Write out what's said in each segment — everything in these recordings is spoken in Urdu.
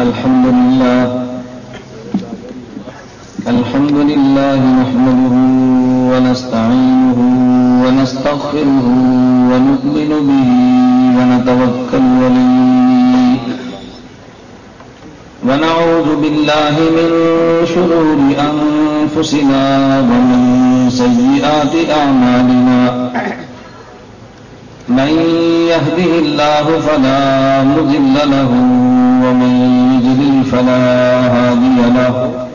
الحمد لله نحمده ونستعينه ونستغفره ونؤمن به ونتوكل عليه ونعوذ بالله من شرور أنفسنا ومن سيئات أعمالنا من يهده الله فلا مضل له ومن يضلل فلا هادي له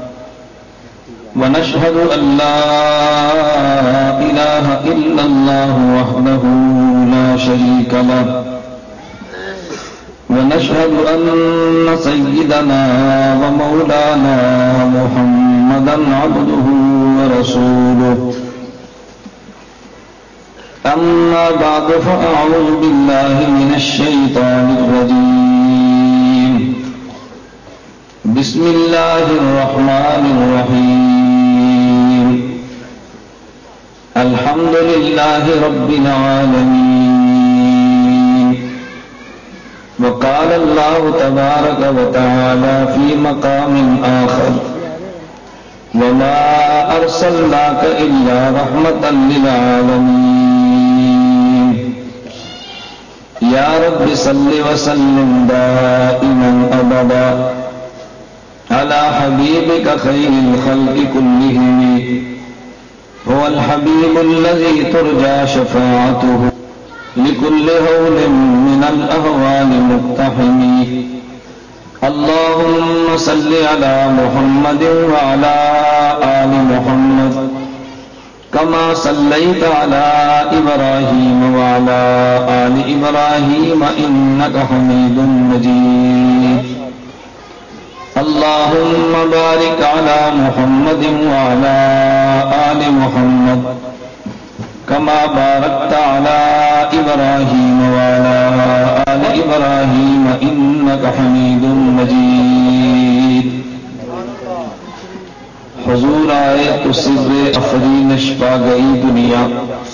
ونشهد أن لا إله إلا الله وحده لا شريك له ونشهد أن سيدنا ومولانا محمدا عبده ورسوله أما بعد فأعوذ بالله من الشيطان الرجيم بسم الله الرحمن الرحيم الحمد لله رب العالمين وقال الله تبارك وتعالى في مقام آخر وما أرسلناك إلا رحمة للعالمين يا رب صل وسلم دائما أبدا على حبيبك خير الخلق كلهم هو الحبيب الذي ترجى شفاعته لكل هول من الأهوال مقتحم اللهم صل على محمد وعلى آل محمد كما صليت على إبراهيم وعلى آل إبراهيم إنك حميد مجيد اللهم بارك على محمد وعلى آل محمد كما باركت على إبراهيم وعلى آل إبراهيم إنك حميد مجيد حضور آئے تو سر آفرین پا گئی دنیا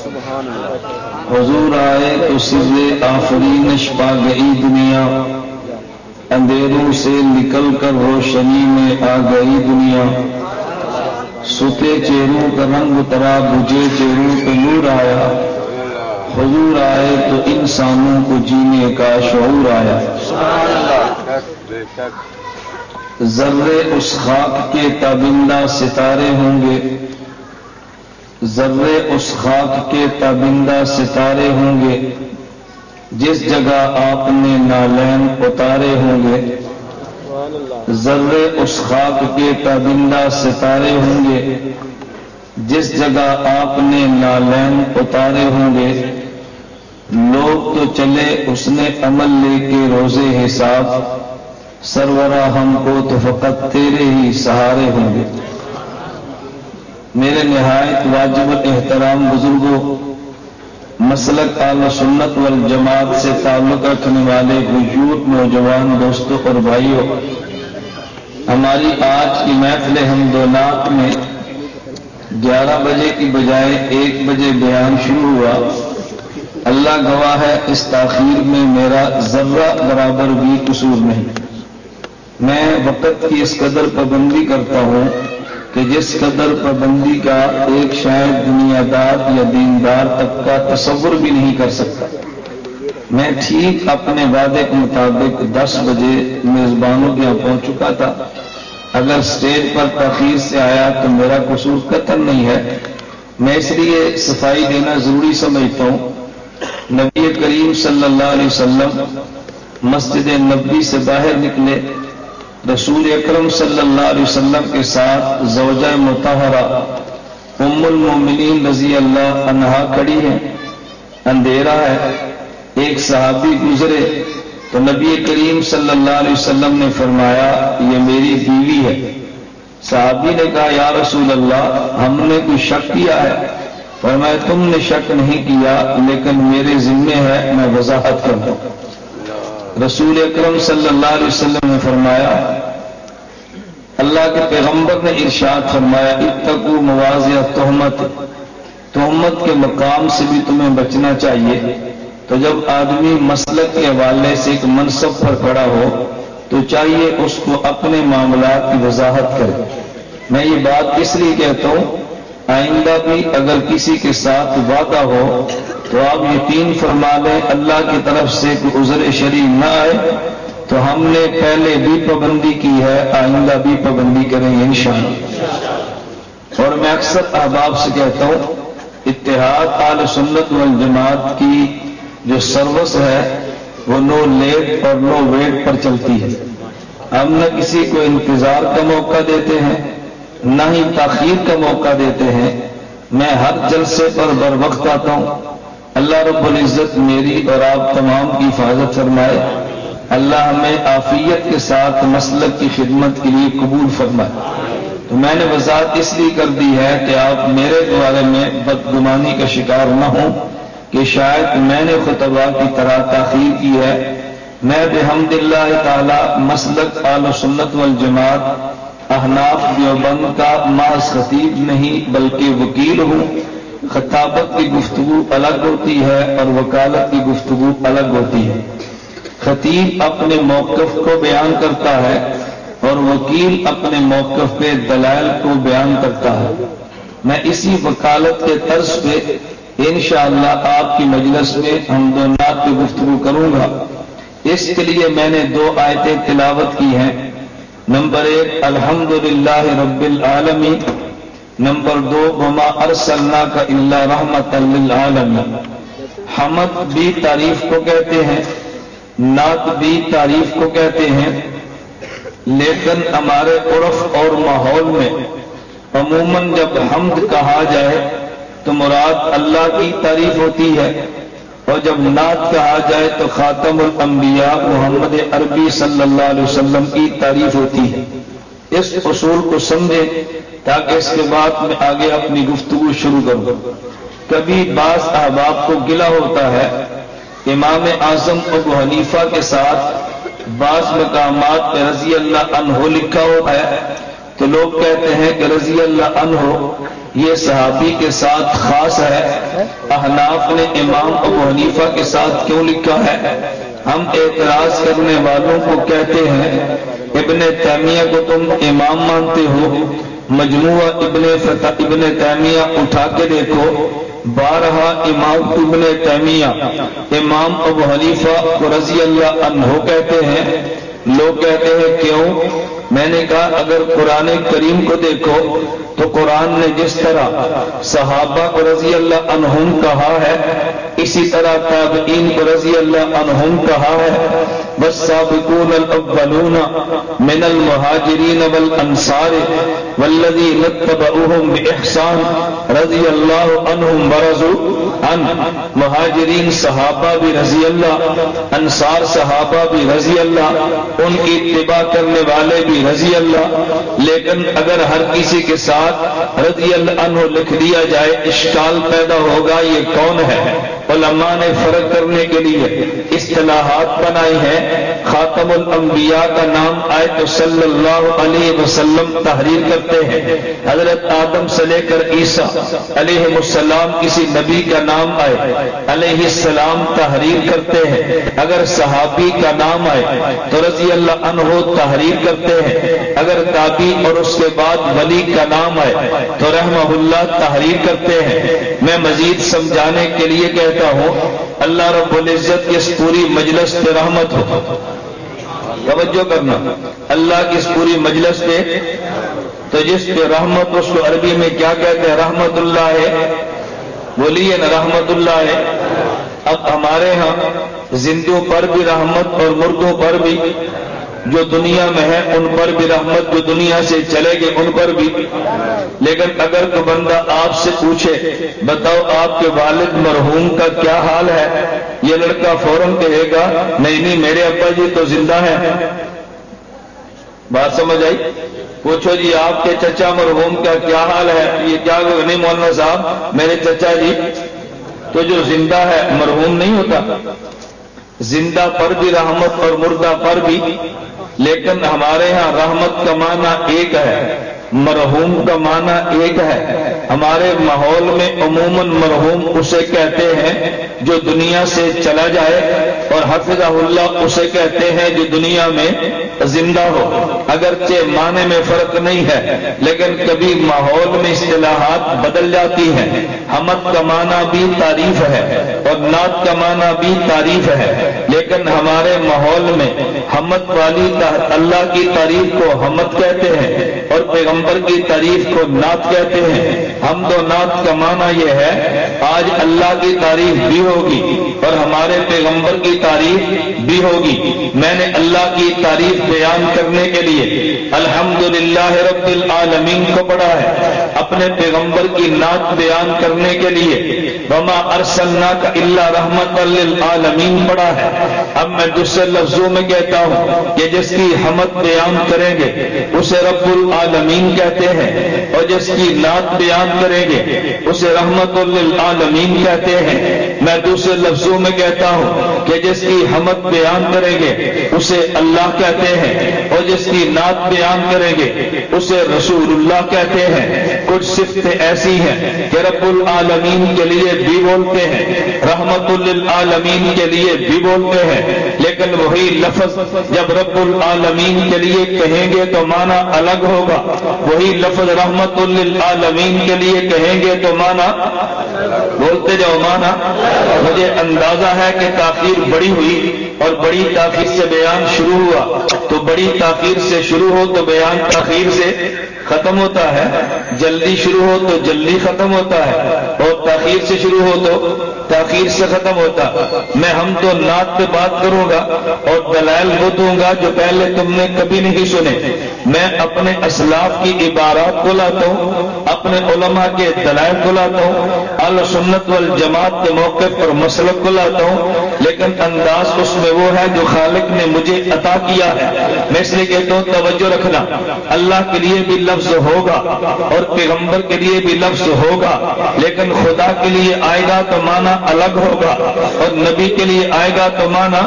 حضور آئے تو سر آفرین پا گئی دنیا اندھیروں سے نکل کر روشنی میں آ گئی دنیا سوتے چہروں کا رنگ اترا بجھے چہروں پہ نور آیا حضور آئے تو انسانوں کو جینے کا شعور آیا ذرے اس خاک کے تابندہ ستارے ہوں گے ذرے اس خاک کے تابندہ ستارے ہوں گے جس جگہ آپ نے نالین اتارے ہوں گے ذرے اس خاک کے تابندہ ستارے ہوں گے جس جگہ آپ نے نالین اتارے ہوں گے لوگ تو چلے اس نے عمل لے کے روزے حساب سرورہ ہم کو تو فقط تیرے ہی سہارے ہوں گے میرے نہایت واجب احترام بزرگوں مسلک اہل سنت والجماعت سے تعلق رکھنے والے بزرگ نوجوان دوستوں اور بھائیوں ہماری آج کی محفل حمد و نعت میں 11 بجے کی بجائے 1 بجے بیان شروع ہوا اللہ گواہ ہے اس تاخیر میں میرا ذرہ برابر بھی قصور نہیں میں وقت کی اس قدر پابندی کرتا ہوں کہ جس قدر پابندی کا ایک شاید دنیا دار یا دیندار تک کا تصور بھی نہیں کر سکتا میں ٹھیک اپنے وعدے کے مطابق 10 بجے میزبانوں کے یہاں پہنچ چکا تھا اگر سٹیج پر تاخیر سے آیا تو میرا قصور قطعاً نہیں ہے میں اس لیے صفائی دینا ضروری سمجھتا ہوں نبی کریم صلی اللہ علیہ وسلم مسجد نبوی سے باہر نکلے رسول اکرم صلی اللہ علیہ وسلم کے ساتھ زوجہ مطہرہ ام المومنین رضی اللہ عنہا کھڑی ہیں اندھیرا ہے ایک صحابی گزرے تو نبی کریم صلی اللہ علیہ وسلم نے فرمایا یہ میری بیوی ہے صحابی نے کہا یا رسول اللہ ہم نے کوئی شک کیا ہے فرمایا تم نے شک نہیں کیا لیکن میرے ذمے ہے میں وضاحت کرتا ہوں رسول اکرم صلی اللہ علیہ وسلم نے فرمایا اللہ کے پیغمبر نے ارشاد فرمایا اتقوا مواضع تہمت تہمت کے مقام سے بھی تمہیں بچنا چاہیے تو جب آدمی مسلک کے حوالے سے ایک منصب پر کھڑا ہو تو چاہیے اس کو اپنے معاملات کی وضاحت کرے۔ میں یہ بات اس لیے کہتا ہوں، آئندہ بھی اگر کسی کے ساتھ وعدہ ہو تو آپ یقین فرما لیں اللہ کی طرف سے کوئی عذر شرعی نہ آئے تو ہم نے پہلے بھی پابندی کی ہے، آئندہ بھی پابندی کریں گے انشاءاللہ۔ اور میں اکثر احباب سے کہتا ہوں، اتحاد اہل سنت والجماعت کی جو سروس ہے وہ نو لیٹ اور نو ویٹ پر چلتی ہے۔ ہم نہ کسی کو انتظار کا موقع دیتے ہیں نہ ہی تاخیر کا موقع دیتے ہیں۔ میں ہر جلسے پر بر وقت آتا ہوں۔ اللہ رب العزت میری اور آپ تمام کی حفاظت فرمائے۔ اللہ ہمیں عافیت کے ساتھ مسلک کی خدمت کے لیے قبول فرمائے۔ تو میں نے وضاحت اس لیے کر دی ہے کہ آپ میرے بارے میں بدگمانی کا شکار نہ ہوں کہ شاید میں نے خطبہ کی طرح تاخیر کی ہے۔ میں بحمد اللہ تعالی مسلک اہل سنت والجماعت احناف دیوبند کا محض خطیب نہیں بلکہ وکیل ہوں۔ خطابت کی گفتگو الگ ہوتی ہے اور وکالت کی گفتگو الگ ہوتی ہے۔ خطیب اپنے موقف کو بیان کرتا ہے اور وکیل اپنے موقف پہ دلائل کو بیان کرتا ہے۔ میں اسی وکالت کے طرز پہ انشاءاللہ آپ کی مجلس میں حمد و نعت پہ گفتگو کروں گا۔ اس کے لیے میں نے 2 آیتیں تلاوت کی ہیں۔ نمبر 1 الحمدللہ رب العالمین، نمبر 2 وما ارسلناک الا رحمۃ للعالمین۔ حمد بھی تعریف کو کہتے ہیں، نعت بھی تعریف کو کہتے ہیں، لیکن ہمارے عرف اور ماحول میں عموماً جب حمد کہا جائے تو مراد اللہ کی تعریف ہوتی ہے، اور جب نعت کہا جائے تو خاتم الانبیاء محمد عربی صلی اللہ علیہ وسلم کی تعریف ہوتی ہے۔ اس اصول کو سمجھیں تاکہ اس کے بعد میں آگے اپنی گفتگو شروع کروں۔ کبھی بعض احباب کو گلہ ہوتا ہے، امام اعظم ابو حنیفہ کے ساتھ بعض مقامات پہ رضی اللہ عنہ لکھا ہوا ہے تو لوگ کہتے ہیں کہ رضی اللہ عنہ یہ صحابی کے ساتھ خاص ہے، احناف نے امام ابو حنیفہ کے ساتھ کیوں لکھا ہے؟ ہم اعتراض کرنے والوں کو کہتے ہیں ابن تیمیہ کو تم امام مانتے ہو، مجموعہ ابن تیمیہ اٹھا کے دیکھو، بارہا امام ابن تیمیہ امام ابو حنیفہ کو رضی اللہ عنہ کہتے ہیں۔ لوگ کہتے ہیں کیوں؟ میں نے کہا اگر قرآن کریم کو دیکھو تو قرآن نے جس طرح صحابہ کو رضی اللہ عنہم کہا ہے اسی طرح تابعین کو رضی اللہ عنہم کہا ہے۔ والسابقون الاولون من المہاجرین والانصار والذین اتبعوہم باحسان رضی اللہ عنہم ورضوا عنہ۔ مہاجرین صحابہ بھی رضی اللہ، انصار صحابہ بھی رضی اللہ، ان کی اتباع کرنے والے بھی رضی اللہ۔ لیکن اگر ہر کسی کے ساتھ رضی اللہ عنہ لکھ دیا جائے اشکال پیدا ہوگا یہ کون ہے؟ علماء نے فرق کرنے کے لیے اصطلاحات بنائی ہیں۔ خاتم الانبیاء کا نام آئے تو صلی اللہ علیہ وسلم تحریر کرتے ہیں، حضرت آدم سے لے کر عیسیٰ علیہ السلام کسی نبی کا نام آئے علیہ السلام تحریر کرتے ہیں۔ اگر صحابی کا نام آئے تو رضی اللہ عنہ تحریر کرتے ہیں، اگر تابعی اور اس کے بعد ولی کا نام آئے تو رحمہ اللہ تحریر کرتے ہیں۔ میں مزید سمجھانے کے لیے کہتا ہوں اللہ رب العزت کی اس پوری مجلس پہ رحمت ہو۔ توجہ کرنا، اللہ کی اس پوری مجلس پہ تو جس پہ رحمت اس کو عربی میں کیا کہتے ہیں؟ رحمت اللہ ہے، بولیے نا رحمت اللہ ہے۔ اب ہمارے ہاں زندوں پر بھی رحمت اور مردوں پر بھی، جو دنیا میں ہے ان پر بھی رحمت، جو دنیا سے چلے گئے ان پر بھی۔ لیکن اگر کوئی بندہ آپ سے پوچھے بتاؤ آپ کے والد مرحوم کا کیا حال ہے، یہ لڑکا فوراً کہے گا نہیں نہیں میرے ابا جی تو زندہ ہیں۔ بات سمجھ آئی؟ پوچھو جی آپ کے چچا مرحوم کا کیا حال ہے، یہ کیا نہیں مولانا صاحب میرے چچا جی تو جو زندہ ہے مرحوم نہیں ہوتا۔ زندہ پر بھی رحمت اور مردہ پر بھی، لیکن ہمارے ہاں رحمت کا معنی ایک ہے مرحوم کا معنی ایک ہے، ہمارے ماحول میں عموماً مرحوم اسے کہتے ہیں جو دنیا سے چلا جائے، اور حفظہ اللہ اسے کہتے ہیں جو دنیا میں زندہ ہو۔ اگرچہ معنی میں فرق نہیں ہے، لیکن کبھی ماحول میں اصطلاحات بدل جاتی ہیں۔ حمد کا معنی بھی تعریف ہے اور نعت کا معنی بھی تعریف ہے، لیکن ہمارے ماحول میں حمد والی اللہ کی تعریف کو حمد کہتے ہیں اور پیغمبر کی تعریف کو نعت کہتے ہیں۔ حمد و نعت کا معنی یہ ہے آج اللہ کی تعریف بھی ہوگی اور ہمارے پیغمبر کی تعریف بھی ہوگی۔ میں نے اللہ کی تعریف بیان کرنے کے لیے الحمدللہ رب العالمین کو پڑھا ہے، اپنے پیغمبر کی نعت بیان کرنے کے لیے وما ارسلناک الا رحمۃ للعالمین پڑھا ہے۔ اب میں دوسرے لفظوں میں کہتا ہوں کہ جس کی حمد بیان کریں گے اسے رب العالمین کہتے ہیں، اور جس کی نعت بیان کریں گے اسے رحمت للعالمین کہتے ہیں۔ میں دوسرے لفظوں میں کہتا ہوں کہ جس کی حمد بیان کریں گے اسے اللہ کہتے ہیں، اور جس کی نعت بیان کریں گے اسے رسول اللہ کہتے ہیں۔ کچھ صفتیں ایسی ہیں کہ رب العالمین کے لیے بھی بولتے ہیں، رحمت للعالمین کے لیے بھی بولتے ہیں، لیکن وہی لفظ جب رب العالمین کے لیے کہیں گے تو معنی الگ ہوگا، وہی لفظ رحمت للعالمین کے لیے کہیں گے تو معنی بولتے جاؤ معنی۔ مجھے اندازہ ہے کہ تاخیر بڑی ہوئی اور بڑی تاخیر سے بیان شروع ہوا، تو بڑی تاخیر سے شروع ہو تو بیان تاخیر سے ختم ہوتا ہے، جلدی شروع ہو تو جلدی ختم ہوتا ہے، اور تاخیر سے شروع ہو تو تاخیر سے ختم ہوتا۔ میں ہم تو نعت پہ بات کروں گا اور دلائل وہ دوں گا جو پہلے تم نے کبھی نہیں سنے۔ میں اپنے اسلاف کی عبارات کو لاتا ہوں، اپنے علماء کے دلائل کو لاتا ہوں، اہل سنت والجماعت کے موقع پر مسلک کو لاتا ہوں، لیکن انداز اس میں وہ ہے جو خالق نے مجھے عطا کیا ہے۔ میں اس لیے کہتا ہوں توجہ رکھنا، اللہ کے لیے بھی لفظ ہوگا اور پیغمبر کے لیے بھی لفظ ہوگا، لیکن خدا کے لیے آئے گا تو معنی الگ ہوگا، اور نبی کے لیے آئے گا تو معنی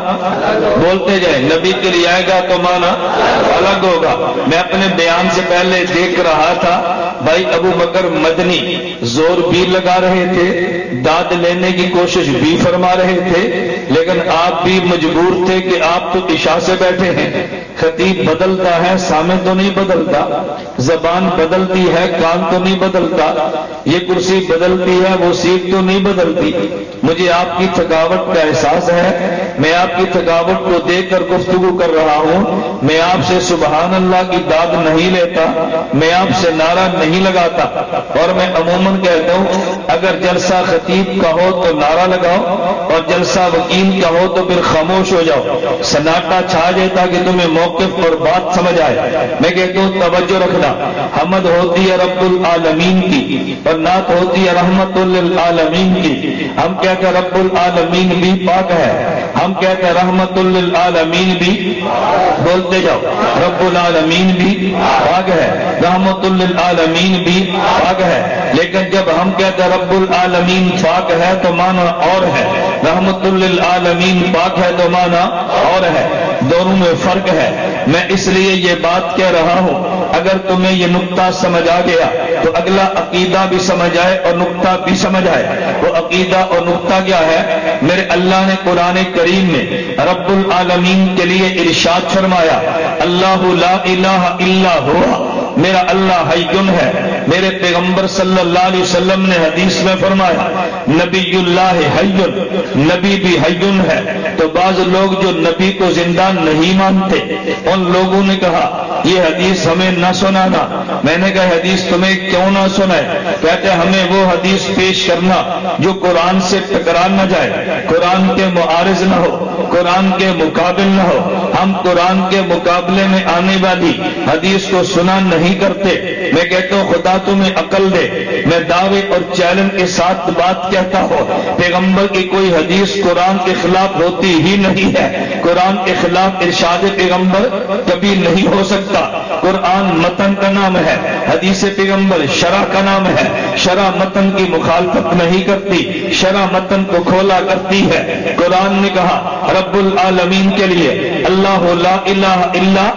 بولتے جائیں، نبی کے لیے آئے گا تو معنی الگ ہوگا۔ میں اپنے بیان سے پہلے دیکھ رہا تھا بھائی ابو بکر مدنی زور بھی لگا رہے تھے، داد لینے کی کوشش بھی فرما رہے تھے، لیکن آپ بھی مجبور تھے کہ آپ تو عشاء سے بیٹھے ہیں۔ خطیب بدلتا ہے، سامع تو نہیں بدلتا، زبان بدلتی ہے، کان تو نہیں بدلتا، یہ کرسی بدلتی ہے، وہ سیٹ تو نہیں بدلتی۔ مجھے آپ کی تھکاوٹ کا احساس ہے، میں آپ کی تھکاوٹ کو دیکھ کر گفتگو کر رہا ہوں۔ میں آپ سے سبحان اللہ کی داد نہیں لیتا، میں آپ سے نعرہ نہیں لگاتا، اور میں عموماً کہتا ہوں اگر جلسہ خطیب کا ہو تو نعرہ لگاؤ اور جلسہ وکیل کا ہو تو پھر خاموش ہو جاؤ، سناٹا چھا جائے تاکہ تمہیں موقف اور بات سمجھ آئے۔ میں کہتا ہوں توجہ رکھنا، حمد ہوتی ہے رب العالمین کی اور نعت ہوتی ہے رحمت للعالمین کی۔ ہم کہتے ہیں رب العالمین بھی پاک ہے، ہم کہتے ہیں رحمت للعالمین بھی، بولتے جاؤ، رب العالمین بھی پاک ہے، رحمت للعالمین بھی پاک ہے، لیکن جب ہم کہتے ہیں رب العالمین پاک ہے تو معنی اور ہے، رحمت للعالمین پاک ہے تو معنی اور ہے، دونوں میں فرق ہے۔ میں اس لیے یہ بات کہہ رہا ہوں، اگر تمہیں یہ نقطہ سمجھ آ گیا تو اگلا عقیدہ بھی سمجھ آئے اور نقطہ بھی سمجھ آئے۔ وہ عقیدہ اور نقطہ کیا ہے؟ میرے اللہ نے قرآن کریم میں رب العالمین کے لیے ارشاد فرمایا، اللہ لا الہ الا ہوا، میرا اللہ حیٌ ہے۔ میرے پیغمبر صلی اللہ علیہ وسلم نے حدیث میں فرمایا نبی اللہ حیٌ، نبی بھی حیٌ ہے۔ تو بعض لوگ جو نبی کو زندہ نہیں مانتے، ان لوگوں نے کہا یہ حدیث ہمیں نہ سنانا۔ میں نے کہا حدیث تمہیں کیوں نہ سنائے؟ کہتے ہمیں وہ حدیث پیش کرنا جو قرآن سے ٹکرا نہ جائے، قرآن کے معارض نہ ہو، قرآن کے مقابل نہ ہو۔ ہم قرآن کے مقابلے میں آنے والی حدیث کو سنا نہیں کرتے۔ میں کہتا ہوں خدا تمہیں عقل دے، میں دعوے اور چیلنج کے ساتھ بات کہتا ہوں، پیغمبر کی کوئی حدیث قرآن کے خلاف ہوتی ہی نہیں ہے۔ قرآن کے خلاف ارشاد پیغمبر کبھی نہیں ہو سکتا۔ قرآن متن کا نام ہے، حدیث پیغمبر شرح کا نام ہے۔ شرح متن کی مخالفت نہیں کرتی، شرح متن کو کھولا کرتی ہے۔ قرآن نے کہا رب العالمین کے لیے اللہ لا الہ الا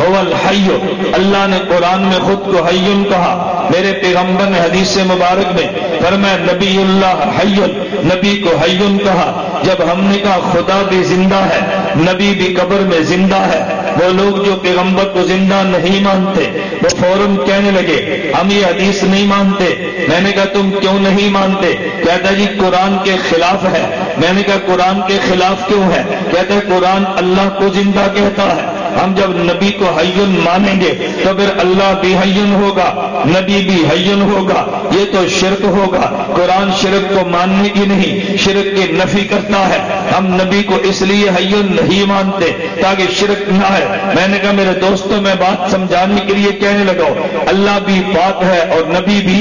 هو الحی، اللہ نے قرآن میں خود کو حی کہا، میرے پیغمبر نے حدیث مبارک میں فرمایا نبی اللہ حی، نبی کو حی کہا۔ جب ہم نے کہا خدا بھی زندہ ہے، نبی بھی قبر میں زندہ ہے، وہ لوگ جو پیغمبر کو زندہ نہیں مانتے وہ فوراً کہنے لگے ہم یہ حدیث نہیں مانتے۔ میں نے کہا تم کیوں نہیں مانتے؟ کہتا جی قرآن کے خلاف ہے۔ میں نے کہا قرآن کے خلاف کیوں ہے؟ کہتا ہے قرآن اللہ کو زندہ کہتا ہے، ہم جب نبی کو حی مانیں گے تو پھر اللہ بھی حی ہوگا، نبی بھی حی ہوگا، یہ تو شرک ہوگا۔ قرآن شرک کو ماننے کی نہیں، شرک کی نفی کرتا ہے۔ ہم نبی کو اس لیے حی نہیں مانتے تاکہ شرک نہ ہے۔ میں نے کہا میرے دوستوں میں بات سمجھانے کے لیے کہنے لگا اللہ بھی پاک ہے اور نبی بھی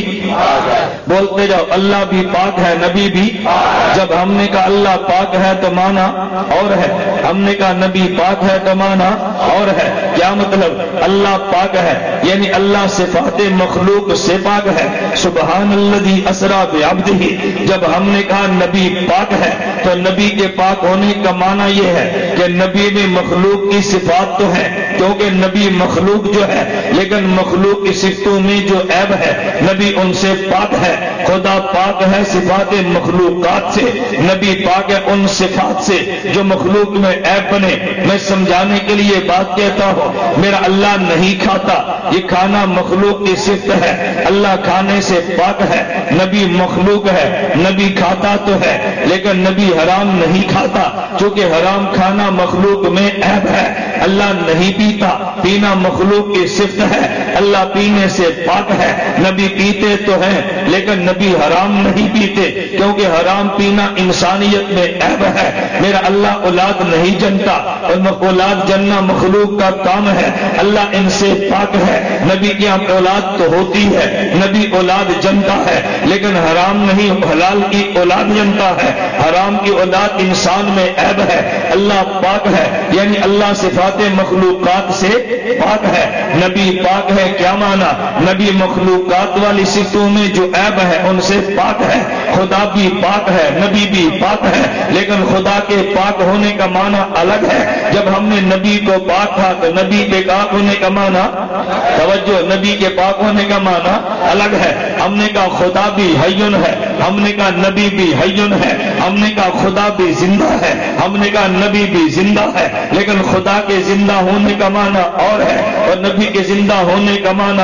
بولتے جاؤ، اللہ بھی پاک ہے نبی بھی۔ جب ہم نے کہا اللہ پاک ہے تو مانا اور ہے، ہم نے کہا نبی پاک ہے تو مانا اور ہے۔ کیا مطلب؟ اللہ پاک ہے یعنی اللہ صفات مخلوق سے پاک ہے۔ سبحان الذی اسریٰ بعبدہ۔ جب ہم نے کہا نبی پاک ہے تو نبی کے پاک ہونے کا معنی یہ ہے کہ نبی میں مخلوق کی صفات تو ہے، کیونکہ نبی مخلوق جو ہے، لیکن مخلوق کی صفتوں میں جو عیب ہے نبی ان سے پاک ہے۔ خدا پاک ہے صفات مخلوقات سے، نبی پاک ہے ان صفات سے جو مخلوق میں عیب بنے۔ میں سمجھانے کے لیے بات کہتا ہوں، میرا اللہ نہیں کھاتا، یہ کھانا مخلوق کی صفت ہے، اللہ کھانے سے پاک ہے۔ نبی مخلوق ہے، نبی کھاتا تو ہے لیکن نبی حرام نہیں کھاتا، چونکہ حرام کھانا مخلوق میں عیب ہے۔ اللہ نہیں پیتا، پینا مخلوق کی صفت ہے، اللہ پینے سے پاک ہے۔ نبی پیتے تو ہیں لیکن نبی حرام نہیں پیتے، کیونکہ حرام پینا انسانیت میں عیب ہے۔ میرا اللہ اولاد نہیں جنتا، اور اولاد جننا مخلوق کا کام ہے، اللہ ان سے پاک ہے۔ نبی کی اولاد تو ہوتی ہے، نبی اولاد جنتا ہے لیکن حرام نہیں، حلال کی اولاد جنتا ہے۔ حرام کی اولاد انسان میں عیب ہے۔ اللہ پاک ہے یعنی اللہ صفات مخلوقات سے پاک ہے۔ نبی پاک ہے کیا مانا؟ نبی مخلوقات والی صفتوں میں جو عیب ہے ان سے پاک ہے۔ خدا بھی پاک ہے، نبی بھی پاک ہے، لیکن خدا کے پاک ہونے کا معنی الگ ہے۔ جب ہم نے نبی کو پاک کہا تو نبی کے پاک ہونے کا معنی، توجہ، نبی کے پاک ہونے کا معنی الگ ہے۔ ہم نے کہا خدا بھی حیٌ ہے، ہم نے کہا نبی بھی حیٌ ہے، ہم نے کہا خدا بھی زندہ ہے، ہم نے کہا نبی بھی زندہ ہے، لیکن خدا کے زندہ ہونے کا معنی اور ہے اور نبی کے زندہ ہونے کا معنی،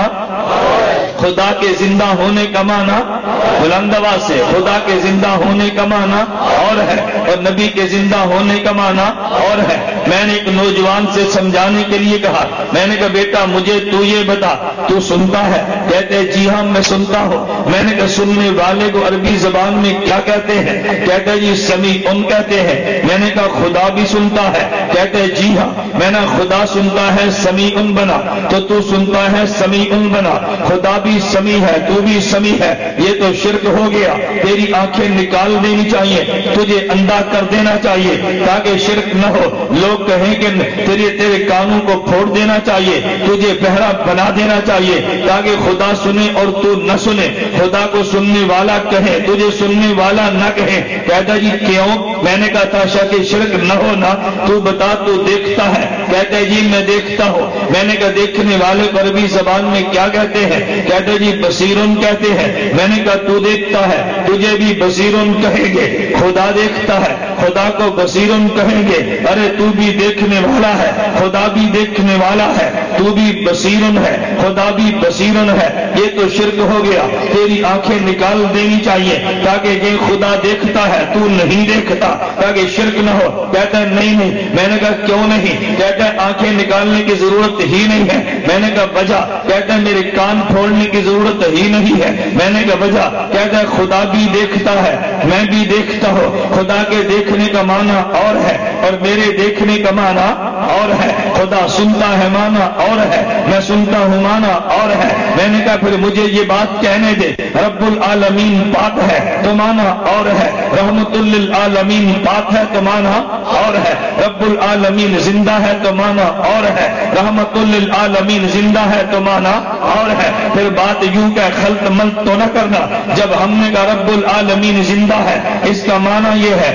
خدا کے زندہ ہونے کا معنی بلند آواز سے، خدا کے زندہ ہونے کا معنی اور ہے اور نبی کے زندہ ہونے کا معنی اور ہے۔ میں نے ایک نوجوان سے سمجھانے کے لیے کہا، میں نے کہا بیٹا مجھے تو یہ بتا تو سنتا ہے؟ کہتے جی ہاں میں سنتا ہوں۔ میں نے کہا سننے والے کو عربی زبان میں کیا کہتے ہیں؟ کہتے جی سمیعن کہتے ہیں۔ میں نے کہا خدا بھی سنتا ہے؟ کہتے جی ہاں۔ میں نے خدا سنتا ہے سمیعن بنا تو سنتا ہے سمیعن بنا، خدا بھی سمیع ہے تو بھی سمیع ہے، یہ تو شرک ہو گیا۔ تیری آنکھیں نکال دینی چاہیے، تجھے اندھا کر دینا چاہیے تاکہ شرک نہ ہو۔ لوگ کہیں کہ تیرے کانوں کو پھوڑ دینا چاہیے، تجھے بہرا بنا دینا چاہیے تاکہ خدا سنے اور تو نہ سنے، خدا کو سننے والا کہے تجھے سننے والا نہ کہے۔ کہتا جی کیوں؟ میں نے کہا تاشا کہ شرک نہ ہونا، تو بتا تو دیکھتا ہے؟ کہتا جی میں دیکھتا ہوں۔ میں نے کہا دیکھنے والے کو عربی زبان میں کیا کہتے ہیں؟ کہتے جی بصیرن کہتے ہیں۔ میں نے کہا تو دیکھتا ہے، تجھے بھی بصیرن کہیں گے۔ خدا دیکھتا ہے، خدا کو بصیرن کہیں گے۔ ارے تو بھی دیکھنے والا ہے، خدا بھی دیکھنے والا ہے، تو بھی بصیرن ہے، خدا بھی بصیرن ہے، یہ تو شرک ہو گیا۔ تیری آنکھیں نکال دینی چاہیے تاکہ یہ خدا دیکھتا ہے تو نہیں دیکھتا، تاکہ شرک نہ ہو۔ کہتا ہے نہیں۔ میں نے کہا کیوں نہیں؟ کہتا ہے آنکھیں نکالنے کی ضرورت ہی نہیں ہے۔ میں نے کہا وجہ؟ کہتا ہے میرے کان پھوڑنے کی ضرورت ہی نہیں ہے۔ میں نے کہا وجہ؟ کہتا ہے خدا بھی دیکھتا ہے، میں بھی دیکھتا ہوں۔ خدا کے دیکھنے کا معنی اور ہے اور میرے دیکھنے کا معنی اور ہے۔ خدا سنتا ہے معنی اور ہے، میں سنتا ہوں معنی اور ہے۔ میں نے کہا پھر مجھے یہ بات کہنے دے، رب العالمین پاک ہے تو معنی اور ہے، رحمت للعالمین پاک ہے تو معنی اور ہے، رب العالمین زندہ ہے تو معنی اور ہے، رحمت للعالمین زندہ ہے تو معنی اور ہے۔ پھر بات یوں کہ خلط ملط تو نہ کرنا۔ جب ہم نے کہا رب العالمین زندہ ہے، اس کا معنی یہ ہے وہ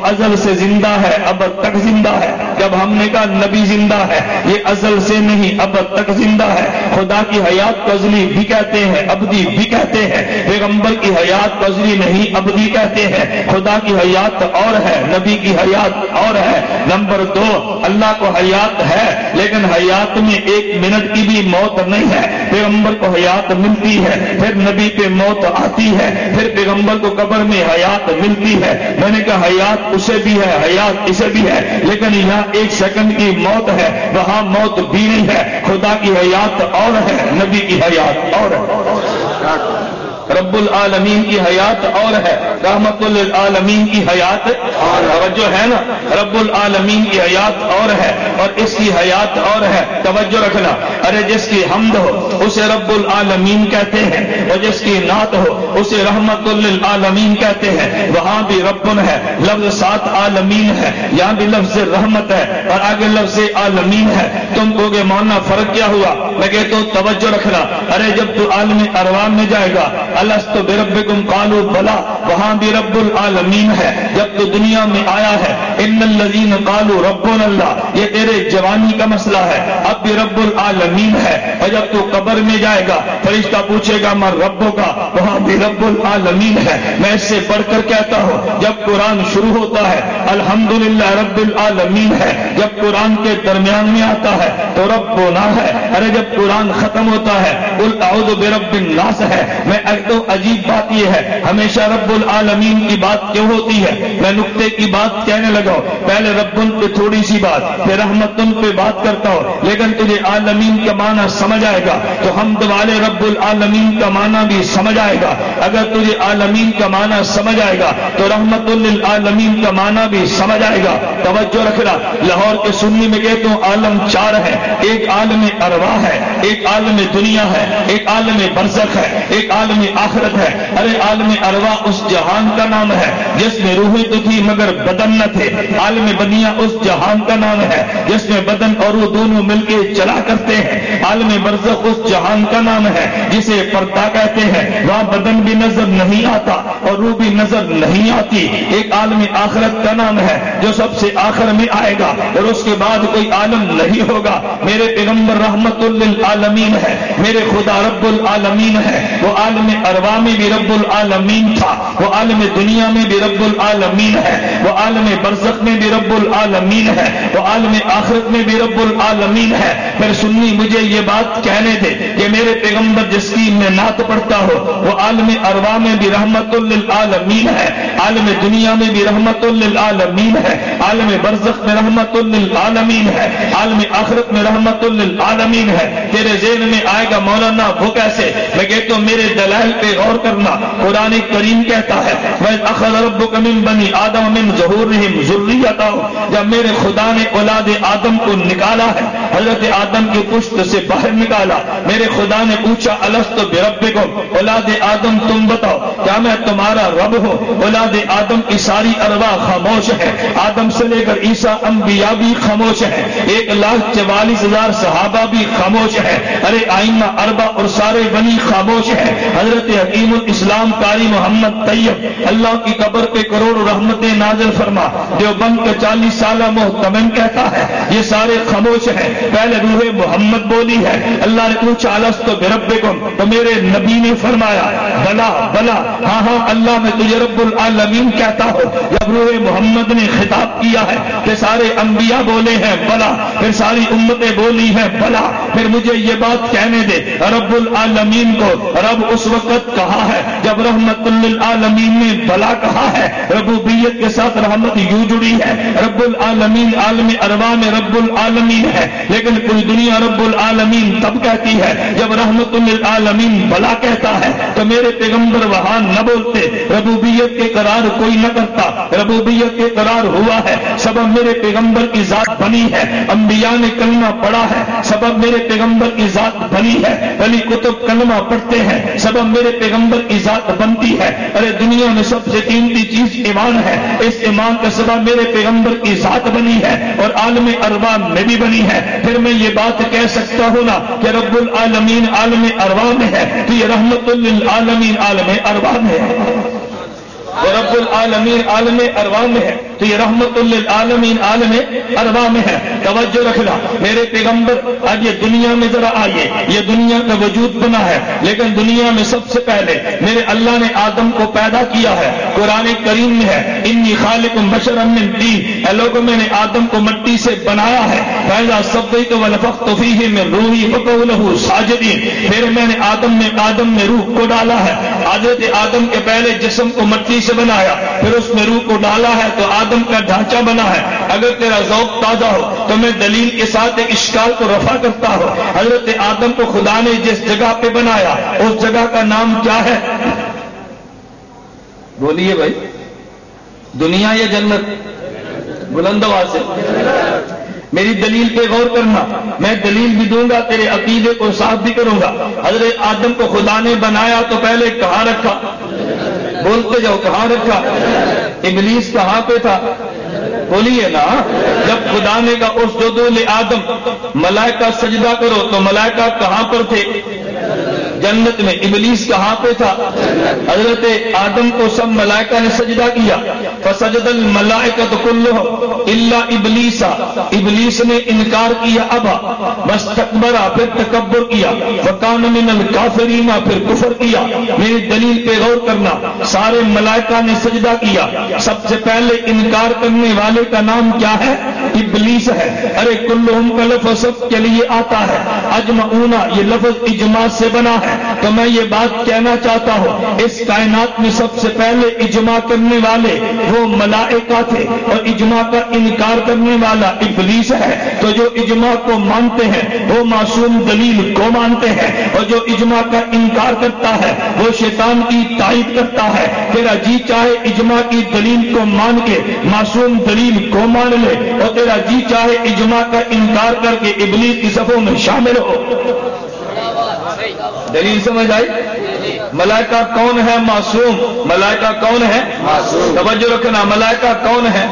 ازل سے زندہ ہے، ابد تک زندہ ہے. جب ہم نے کہا نبی زندہ ہے، یہ ازل سے نہیں ابد تک زندہ ہے. خدا کی حیات کو ازلی بھی کہتے ہیں، ابدی بھی کہتے ہیں. پیغمبر کی حیات کو ازلی نہیں ابدی کہتے ہیں. خدا کی حیات اور ہے، نبی کی حیات اور ہے. نمبر 2، اللہ کو حیات ہے لیکن حیات میں 1 منٹ کی بھی موت نہیں ہے. پیغمبر کو حیات ملتی ہے، پھر نبی پہ موت آتی ہے، پھر پیغمبر کو قبر میں حیات ملتی ہے. میں نے کہا حیات اسے بھی ہے، حیات اسے بھی ہے، لیکن یہاں 1 سیکنڈ کی موت ہے، وہاں موت بھی نہیں ہے. خدا کی حیات اور ہے، نبی کی حیات اور ہے، رب العالمین کی حیات اور ہے، رحمت للعالمین کی حیات توجہ ہے نا. رب العالمین کی حیات اور ہے اور اس کی حیات اور ہے. توجہ رکھنا. ارے جس کی حمد ہو اسے رب العالمین کہتے ہیں اور جس کی نعت ہو اسے رحمت للعالمین کہتے ہیں. وہاں بھی ربن ہے، لفظ ساتھ عالمین ہے، یہاں بھی لفظ رحمت ہے اور آگے لفظ عالمین ہے. تم کو کہ ماننا فرق کیا ہوا؟ میں کہتا ہوں توجہ رکھنا. ارے جب تو عالم ارواح میں جائے گا، الست بربکم قالوا بلا، وہاں بھی رب العالمین ہے. جب تو دنیا میں آیا ہے، ان الذین قالوا ربنا اللہ، یہ تیرے جوانی کا مسئلہ ہے، اب بھی رب العالمین ہے. اور جب تو قبر میں جائے گا، فرشتہ پوچھے گا من ربوں کا، وہاں بھی رب العالمین ہے. میں اس سے بڑھ کر کہتا ہوں، جب قرآن شروع ہوتا ہے الحمدللہ رب العالمین ہے، جب قرآن کے درمیان میں آتا ہے تو ربنا ہے. ارے جب قرآن ختم ہوتا ہے قل اعوذ برب الناس ہے. میں تو عجیب بات یہ ہے، ہمیشہ رب العالمین کی بات کیوں ہوتی ہے؟ میں نقطے کی بات کہنے لگا ہوں، پہلے ربن پہ تھوڑی سی بات، پھر رحمتن پہ بات کرتا ہوں، لیکن تجھے عالمین کا معنی سمجھ آئے گا تو حمد والے رب العالمین کا معنی بھی سمجھ آئے گا. اگر تجھے عالمین کا معنی سمجھ آئے گا تو رحمت للعالمین کا معنی بھی سمجھ آئے گا. توجہ رکھنا. لاہور کے سنی میں کہتا ہوں عالم 4 ہے، ایک عالم ارواح ہے، ایک عالم دنیا ہے، ایک عالم برزخ ہے، ایک عالم آخرت ہے. ارے عالم ارواح اس جہان کا نام ہے جس میں روحیں تو تھی مگر بدن نہ تھے. عالم دنیا اس جہان کا نام ہے جس میں بدن اور روح دونوں مل کے چلا کرتے ہیں. عالم برزخ اس جہان کا نام ہے جسے پردہ کہتے ہیں، وہاں بدن بھی نظر نہیں آتا اور روح بھی نظر نہیں آتی. ایک عالم آخرت کا نام ہے جو سب سے آخر میں آئے گا اور اس کے بعد کوئی عالم نہیں ہوگا. میرے پیغمبر رحمت للعالمین ہے، میرے خدا رب العالمین ہے. وہ عالم ارواح میں بھی رب العالمین تھا، وہ عالم دنیا میں بھی رب العالمین ہے، وہ عالم برزخ میں بھی رب العالمین ہے، وہ عالم آخرت میں بھی رب العالمین ہے. پھر سنی مجھے یہ بات کہنے دے کہ میرے پیغمبر جس کی میں نعت پڑھتا ہو وہ عالم ارواح میں بھی رحمت للعالمین ہے، عالم دنیا میں بھی رحمت للعالمین ہے، عالم برزخ میں رحمت للعالمین ہے، عالم آخرت میں رحمت للعالمین ہے. تیرے ذہن میں آئے گا مولانا وہ کیسے؟ میں کہتا ہوں میرے دلائل پہ غور کرنا. قرآن کریم کہتا ہے وَإِذْ أَخَذَ رَبُّكَ مِن بَنِي آدَمَ مِن ظُهُورِهِمْ ذُرِّيَّتَهُمْ، جب میرے خدا نے اولاد آدم کو نکالا ہے، حضرت آدم کی پشت سے باہر نکالا، میرے خدا نے پوچھا الست بربکم، اولاد آدم تم بتاؤ کیا میں تمہارا رب ہوں؟ اولاد آدم کی ساری ارواح خاموش ہے، آدم سے لے کر عیسیٰ انبیاء بھی خاموش ہیں، 1,44,000 صحابہ بھی خاموش ہیں. ارے آئمہ اربع اور سارے ولی خاموش ہیں. حضرت حکیم الاسلام قاری محمد طیب اللہ کی قبر پہ کروڑوں رحمتیں نازل فرما، دیوبند کا 40 سالہ محتمم کہتا ہے یہ سارے خاموش ہیں. پہلے روح محمد بولی ہے، اللہ نے پوچھا الست بربکم، تو میرے نبی نے فرمایا بلا بلا، ہاں ہاں اللہ میں تجھے رب العالمین کہتا ہوں. جب روح محمد نے خطاب کیا ہے کہ سارے انبیاء بولے ہیں بلا، پھر ساری امتیں بولی ہیں بلا، پھر مجھے یہ بات کہنے دے رب العالمین کو رب اس وقت کہا ہے جب رحمت للعالمین نے بلا کہا ہے. ربوبیت کے ساتھ رحمت یوں جڑی ہے. رب العالمین عالم ارواح میں رب العالمین ہے، لیکن پوری دنیا رب العالمین تب کہتی ہے جب رحمت للعالمین بلا کہتا ہے. تو میرے پیغمبر وہاں نہ بولتے، ربوبیت کے قرار کوئی نہ کرتا، ربوبیت کے قرار ہوا ہے، سبب میرے پیغمبر کی ذات بنی ہے. انبیاء نے کلمہ پڑھا ہے، سبب میرے پیغمبر کی ذات بنی ہے. ولی کتب کلمہ پڑھتے ہیں، سبب میرے پیغمبر کی ذات بنتی ہے. ارے دنیا میں سب سے قیمتی چیز ایمان ہے، اس ایمان کا سبب میرے پیغمبر کی ذات بنی ہے اور عالم ارواح میں بھی بنی ہے. پھر میں یہ بات کہہ سکتا ہوں نا کہ رب العالمین عالم ارواح میں ہے تو یہ رحمت للعالمین عالم ارواح میں ہے. رب العالمین عالم ارواح میں ہے تو یہ رحمت للعالمین عالم ارواح میں ہے. توجہ رکھنا میرے پیغمبر آج یہ دنیا میں ذرا آئیے. یہ دنیا کا وجود بنا ہے لیکن دنیا میں سب سے پہلے میرے اللہ نے آدم کو پیدا کیا ہے. قرآن کریم میں ہے انی خالق بشرا من طین. اے لوگوں میں نے آدم کو مٹی سے بنایا ہے. فاذا صفیت ونفخت فیہ من روحی فقعوا لہ ساجدین. پھر میں نے آدم میں روح کو ڈالا ہے. حضرت آدم کے پہلے جسم کو مٹی سے بنایا پھر اس میں روح کو ڈالا ہے تو آدم کا ڈھانچہ بنا ہے. اگر تیرا ذوق تازہ ہو تو میں دلیل کے ساتھ ایک اشکال کو رفع کرتا ہوں. حضرت آدم کو خدا نے جس جگہ پہ بنایا اس جگہ کا نام کیا ہے؟ بولیے بھائی. دنیا یا جنت؟ بلند آواز سے میری دلیل پہ غور کرنا. میں دلیل بھی دوں گا تیرے عقیدے کو صاف بھی کروں گا. حضرت آدم کو خدا نے بنایا تو پہلے کہاں رکھا؟ بولتے جاؤ کہاں رکھا؟ ابلیس کہاں پہ تھا؟ بولیے نا. جب خدا نے کہا اسجدوا لآدم ملائکہ سجدہ کرو تو ملائکہ کہاں پر تھے؟ جنت میں. ابلیس کہاں پہ تھا؟ حضرت آدم کو سب ملائکہ نے سجدہ کیا. فسجد الملائکۃ کلھم الا ابلیس. ابلیس نے انکار کیا ابا واستکبر پھر تکبر کیا. وکان من الکافرین پھر کفر کیا. میری دلیل پہ غور کرنا. سارے ملائکہ نے سجدہ کیا. سب سے پہلے انکار کرنے والے کا نام کیا ہے؟ ابلیس ہے. ارے کلھم کا لفظ سب کے لیے آتا ہے. اجمعون یہ لفظ اجماع سے بنا ہے. تو میں یہ بات کہنا چاہتا ہوں اس کائنات میں سب سے پہلے اجماع کرنے والے وہ ملائکہ تھے اور اجماع کا انکار کرنے والا ابلیس ہے. تو جو اجماع کو مانتے ہیں وہ معصوم دلیل کو مانتے ہیں اور جو اجماع کا انکار کرتا ہے وہ شیطان کی تائید کرتا ہے. تیرا جی چاہے اجماع کی دلیل کو مان کے معصوم دلیل کو مان لے اور تیرا جی چاہے اجماع کا انکار کر کے ابلیس کی صفوں میں شامل ہو. دلیل سمجھ آئی؟ ملائکہ کون ہے؟ معصوم. ملائکہ کون ہے؟ معصوم. توجہ رکھنا. ملائکہ کون ہے؟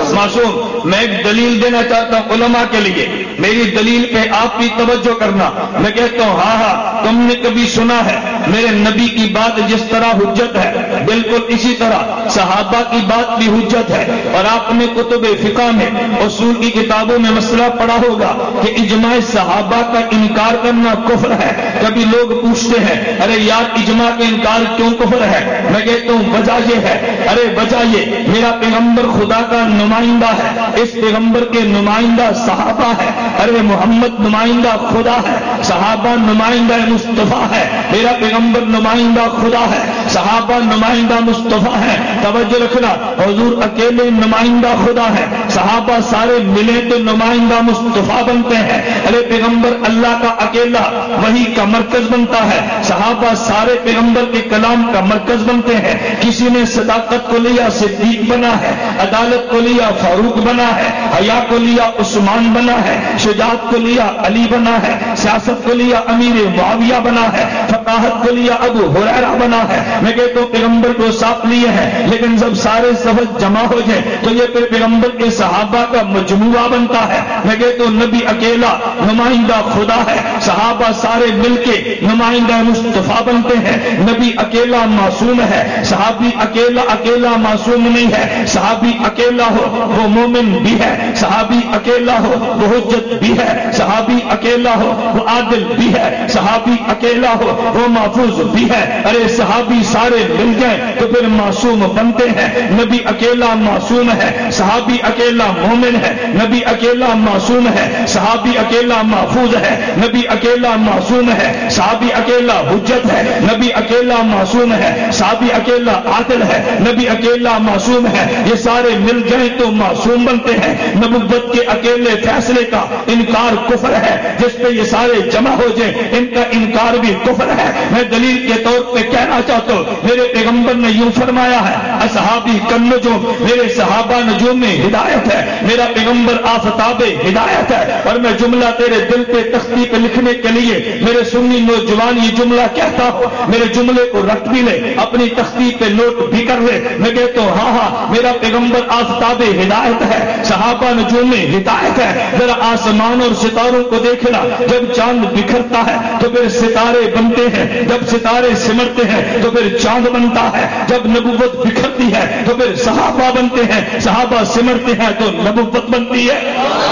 معصوم. میں ایک دلیل دینا چاہتا ہوں علماء کے لیے. میری دلیل پہ آپ بھی توجہ کرنا. میں کہتا ہوں ہاں تم نے کبھی سنا ہے میرے نبی کی بات جس طرح حجت ہے بالکل اسی طرح صحابہ کی بات بھی حجت ہے. اور آپ نے کتب فقہ میں اصول کی کتابوں میں مسئلہ پڑھا ہوگا کہ اجماع صحابہ کا انکار کرنا کفر ہے. کبھی لوگ پوچھتے ہیں ارے یار اجماع کے انکار کیوں کفر ہے؟ میں کہتا ہوں وجہ یہ ہے. ارے وجہ یہ میرا پیغمبر خدا کا نمائندہ ہے. اس پیغمبر کے نمائندہ صحابہ ہے. ارے محمد نمائندہ خدا ہے. صحابہ نمائندہ مصطفیٰ ہے. میرا پیغمبر نمائندہ خدا ہے. صحابہ نمائندہ مصطفیٰ ہے. توجہ رکھنا. حضور اکیلے نمائندہ خدا ہے. صحابہ سارے ملے تو نمائندہ مصطفیٰ بنتے ہیں. ارے پیغمبر اللہ کا اکیلا وہی کا مرکز بنتا ہے. صحابہ سارے پیغمبر کے کلام کا مرکز بنتے ہیں. کسی نے صداقت کو لیا صدیق بنا ہے. عدالت کو لیا فاروق بنا ہے. حیا کو لیا عثمان بنا ہے. شجاعت کو لیا علی بنا ہے. سیاست کو لیا امیر معاویہ بنا ہے. فقاہت کو لیا ابو ہریرہ بنا ہے. میں کہتا ہوں پیغمبر کو ساتھ لیے ہیں لیکن جب سارے سبق جمع ہو جائے تو یہ پھر پیغمبر کے صحابہ کا مجموعہ بنتا ہے. میں کہتا ہوں نبی اکیلا نمائندہ خدا ہے. صحابہ سارے مل کے نمائندہ مصطفیٰ بنتے ہیں. نبی اکیلا معصوم ہے. صحابی اکیلا معصوم نہیں ہے. صحابی اکیلا ہو وہ مومن بھی ہے. صحابی اکیلا ہو وہ حجت بھی ہے. صحابی اکیلا ہو وہ عادل بھی ہے. صحابی اکیلا ہو وہ محفوظ بھی ہے. ارے صحابی سارے مل جائیں تو پھر معصوم بنتے ہیں. نبی اکیلا معصوم ہے. صحابی اکیلا مومن ہے. نبی اکیلا معصوم ہے. صحابی اکیلا محفوظ ہے. نبی اکیلا معصوم ہے. صحابی اکیلا حجت ہے. نبی اکیلا معصوم ہے. صحابی اکیلا عادل ہے. نبی اکیلا معصوم ہے. یہ سارے مل جائیں تو معصوم بنتے ہیں. نبوت کے اکیلے فیصلے کا انکار کفر ہے. جس پہ یہ سارے جمع ہو جائیں ان کا انکار بھی کفر ہے. میں دلیل کے طور پہ کہنا چاہتا ہوں میرے پیغمبر نے یوں فرمایا ہے اصحابی کالنجوم. میرے صحابہ نجوم میں ہدایت ہے. میرا پیغمبر آفتاب ہدایت ہے. اور میں جملہ تیرے دل پہ تختی پہ لکھنے کے لیے میرے سنی نوجوان یہ جملہ کہتا ہوں میرے جملے کو رکھ بھی لے اپنی تختی پہ نوٹ بھی کر لے. میں کہتا ہوں ہاں میرا پیغمبر آفتاب ہدایت ہے. صحابہ نجوم میں ہدایت ہے. ذرا آسمان اور ستاروں کو دیکھنا. جب چاند بکھرتا ہے تو پھر ستارے بنتے ہیں. جب ستارے سمٹتے ہیں تو پھر چاند بنتا ہے. جب نبوت بکھرتی ہے تو پھر صحابہ بنتے ہیں، صحابہ سمٹتے ہیں تو نبوت بنتی ہے۔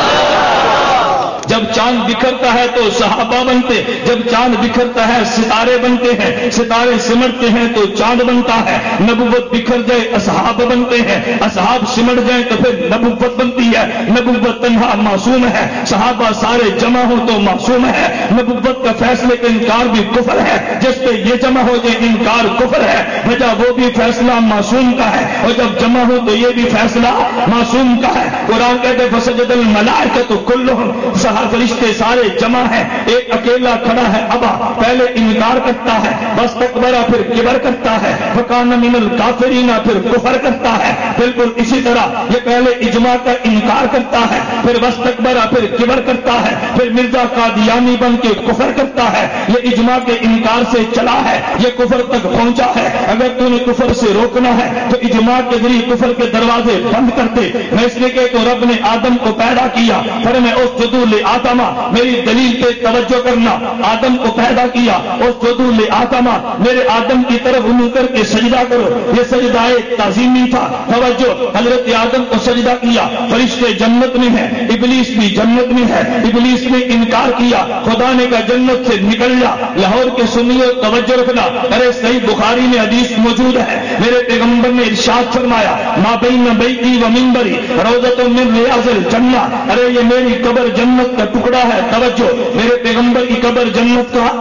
جب چاند بکھرتا ہے تو صحابہ بنتے، جب چاند بکھرتا ہے ستارے بنتے ہیں، ستارے سمٹتے ہیں تو چاند بنتا ہے۔ نبوت بکھر جائے اصحاب بنتے ہیں، اصحاب سمٹ جائیں تو پھر نبوت بنتی ہے۔ نبوت تنہا معصوم ہے، صحابہ سارے جمع ہو تو معصوم ہے۔ نبوت کا فیصلے کا انکار بھی کفر ہے، جس پہ یہ جمع ہو جائے انکار کفر ہے، وجہ وہ بھی فیصلہ معصوم کا ہے، اور جب جمع ہو تو یہ بھی فیصلہ معصوم کا ہے۔ قرآن کہتے فسجد الملائکۃ کلھم، فرشتے سارے جمع ہیں، ایک اکیلا کھڑا ہے ابا، پہلے انکار کرتا ہے، واستکبر پھر کبر کرتا ہے، وکان من الکافرین پھر کفر کرتا ہے۔ بالکل اسی طرح یہ پہلے اجماع کا انکار کرتا ہے، پھر واستکبر پھر کبر کرتا ہے، پھر مرزا قادیانی بن کے کفر کرتا ہے۔ یہ اجماع کے انکار سے چلا ہے، یہ کفر تک پہنچا ہے۔ اگر تو نے کفر سے روکنا ہے تو اجماع کے ذریعے کفر کے دروازے بند کرتے۔ میں اس لیے کہ تو رب نے آدم کو پیدا کیا، فرمایا اسجدوا لآدم، میری دلیل پہ توجہ کرنا، آدم کو پیدا کیا، اسجدوا لآدم، میرے آدم کی طرف منہ کر کے سجدہ کرو۔ یہ سجدہ ایک تعظیمی تھا، توجہ، حضرت آدم کو سجدہ کیا۔ فرشتے جنت میں ہیں، ابلیس بھی جنت میں ہے، ابلیس نے انکار کیا، خدا نے کہا جنت سے نکل جا۔ لاہور کے سنیوں توجہ رکھنا، ارے صحیح بخاری میں حدیث موجود ہے، میرے پیغمبر نے ارشاد فرمایا ما بین بیتی و منبری روضۃ من ریاض الجنہ، ارے یہ میری قبر جنت کا ٹکڑا ہے۔ توجہ، میرے پیغمبر کی قبر جنت کا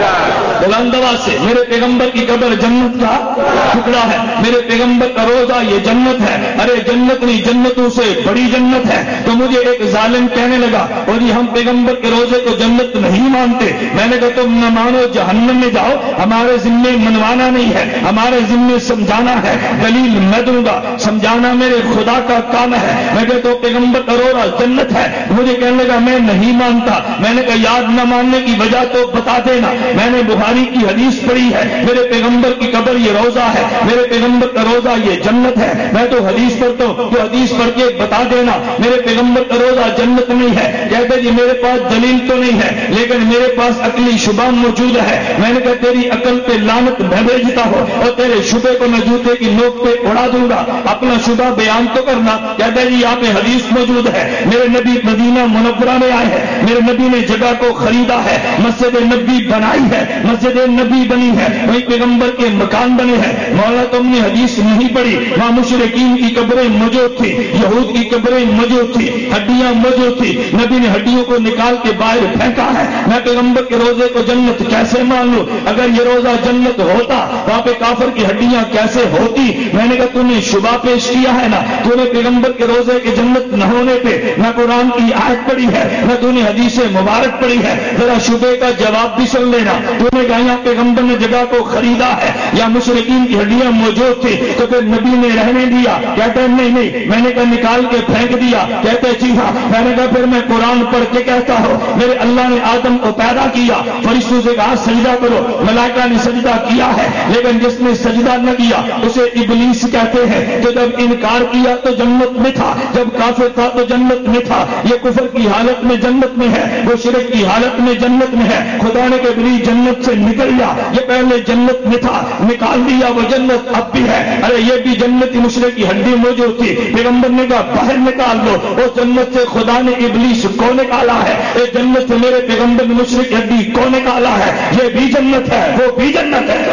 بلند آواز سے، میرے پیغمبر کی قبر جنت کا ٹکڑا ہے، میرے پیغمبر کا روزہ یہ جنت ہے۔ ارے جنت نہیں، جنتوں سے بڑی جنت ہے۔ تو مجھے ایک ظالم کہنے لگا اور یہ ہم پیغمبر کے روزے کو جنت نہیں مانتے۔ میں نے کہا تم نہ مانو جہنم میں جاؤ، ہمارے ذمے منوانا نہیں ہے، ہمارے ذمے سمجھانا ہے۔ دلیل میں دوں گا، سمجھانا میرے خدا کا کام ہے۔ میں کہتا ہوں پیغمبر کا روزہ جنت ہے، مجھے کہنے لگا میں نہیں مانتا۔ میں نے کہا یاد نہ ماننے کی وجہ تو بتا دینا۔ میں نے بخاری کی حدیث پڑھی ہے، میرے پیغمبر کی قبر یہ روزہ ہے، میرے پیغمبر کا روزہ یہ جنت ہے۔ میں تو حدیث پڑھتا ہوں، تو حدیث پڑھ کے بتا دینا میرے پیغمبر کا روزہ جنت نہیں ہے۔ کہتے جی میرے پاس دلیل تو نہیں ہے لیکن میرے پاس عقلی شبہ موجود ہے۔ میں نے کہا تیری عقل پہ لعنت میں بھیجتا ہوں اور تیرے شبے کو میں جوتے کی نوک پہ اڑا دوں گا، اپنا شبہ بیان تو کرنا۔ کہتے جی یہاں پہ حدیث موجود ہے، میرے نبی مدینہ منورہ میں آئے ہیں، میرے نبی نے جگہ کو خریدا ہے، مسجد نبی بنائی ہے، مسجد نبی بنی ہے، وہی پیغمبر کے مکان بنے ہیں۔ مولانا تم نے حدیث نہیں پڑھی، وہاں مشرکین کی قبریں موجود تھی، یہود کی قبریں موجود تھی، ہڈیاں موجود تھی، نبی نے ہڈیوں کو نکال کے باہر پھینکا ہے۔ میں پیغمبر کے روزے کو جنت کیسے مان لوں؟ اگر یہ روزہ جنت ہوتا وہاں پہ کافر کی ہڈیاں کیسے ہوتی؟ میں نے کہا تو نے شبہ پیش کیا ہے نا، تو نے پیغمبر کے روزے کے جنت نہ ہونے پہ نہ قرآن کی آیت پڑھی ہے نہ تو نے حدیث مبارک پڑھی ہے، ذرا شبے کا جواب بھی سن لینا۔ تو نے کہا یہاں پیغمبر نے جگہ کو خریدا ہے یا مشرکین کی ہڈیاں موجود تھی تو پھر نبی نے رہنے دیا؟ کہتا ہے نہیں نہیں، میں نے کہا نکال کے پھینک دیا۔ کہتے جی ہاں۔ میں نے کہا پھر میں قرآن پڑھ کے کہتا ہوں میرے اللہ نے آدم کو پیدا کیا، فرشتوں سے کہا سجدہ کرو، ملائکہ نے سجدہ کیا ہے، لیکن جس نے سجدہ نہ کیا اسے ابلیس کہتے ہیں۔ تو جب انکار کیا تو جنت میں تھا، جب کافر تھا تو جنت میں تھا، یہ کفر کی حالت میں جنت میں ہے، وہ شرک کی حالت میں جنت میں ہے۔ خدا نے کہ ابلیس جنت سے نکل جا، یہ پہلے جنت میں تھا، نکال دیا، وہ جنت اب بھی ہے۔ ارے یہ بھی جنتی مشرک کی ہڈی موجود تھی، پیغمبر نے کہا باہر نکال دو۔ اس جنت سے خدا نے ابلیس کو نکالا ہے، اس جنت سے میرے پیغمبر نے مشرک ہڈی کو نکالا ہے۔ یہ بھی جنت ہے، وہ بھی جنت ہے،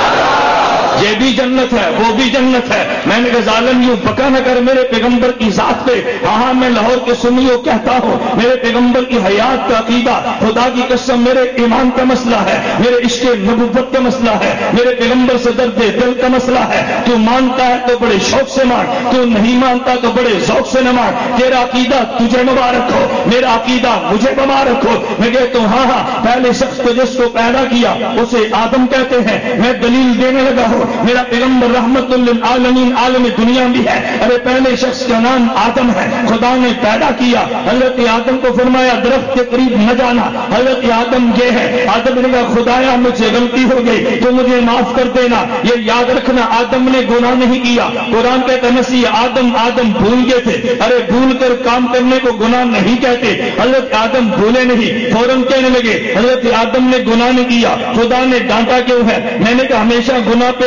یہ بھی جنت ہے، وہ بھی جنت ہے۔ میں نے کہا ظالم یوں بکا نہ کر میرے پیغمبر کی ذات پہ۔ ہاں میں لاہور کے سنیوں کہتا ہوں میرے پیغمبر کی حیات کا عقیدہ، خدا کی قسم میرے ایمان کا مسئلہ ہے، میرے عشق نبوت کا مسئلہ ہے، میرے پیغمبر سے درد دل کا مسئلہ ہے۔ تو مانتا ہے تو بڑے شوق سے مان، تو نہیں مانتا تو بڑے ذوق سے نہ مان۔ تیرا عقیدہ تجھے مبارک ہو، میرا عقیدہ مجھے مبارک ہو۔ میں کہتا ہوں ہاں پہلے شخص کو جس کو پیدا کیا اسے آدم کہتے ہیں۔ میں دلیل دینے لگا ہوں، میرا پیغمبر رحمت للعالمین عالم دنیا بھی ہے۔ ارے پہلے شخص کا نام آدم ہے، خدا نے پیدا کیا، حضرت آدم کو فرمایا درخت کے قریب نہ جانا، حضرت آدم یہ ہے۔ آدم نے کہا خدایا مجھ سے غلطی ہو گئی تو مجھے معاف کر دینا۔ یہ یاد رکھنا آدم نے گناہ نہیں کیا، قرآن کہتا نسی آدم بھول گئے تھے۔ ارے بھول کر کام کرنے کو گناہ نہیں کہتے، حضرت آدم بھولے نہیں، فوراً کہنے لگے حضرت آدم نے گناہ نہیں کیا، خدا نے ڈانٹا کیوں ہے؟ میں نے کہا ہمیشہ گناہ پہ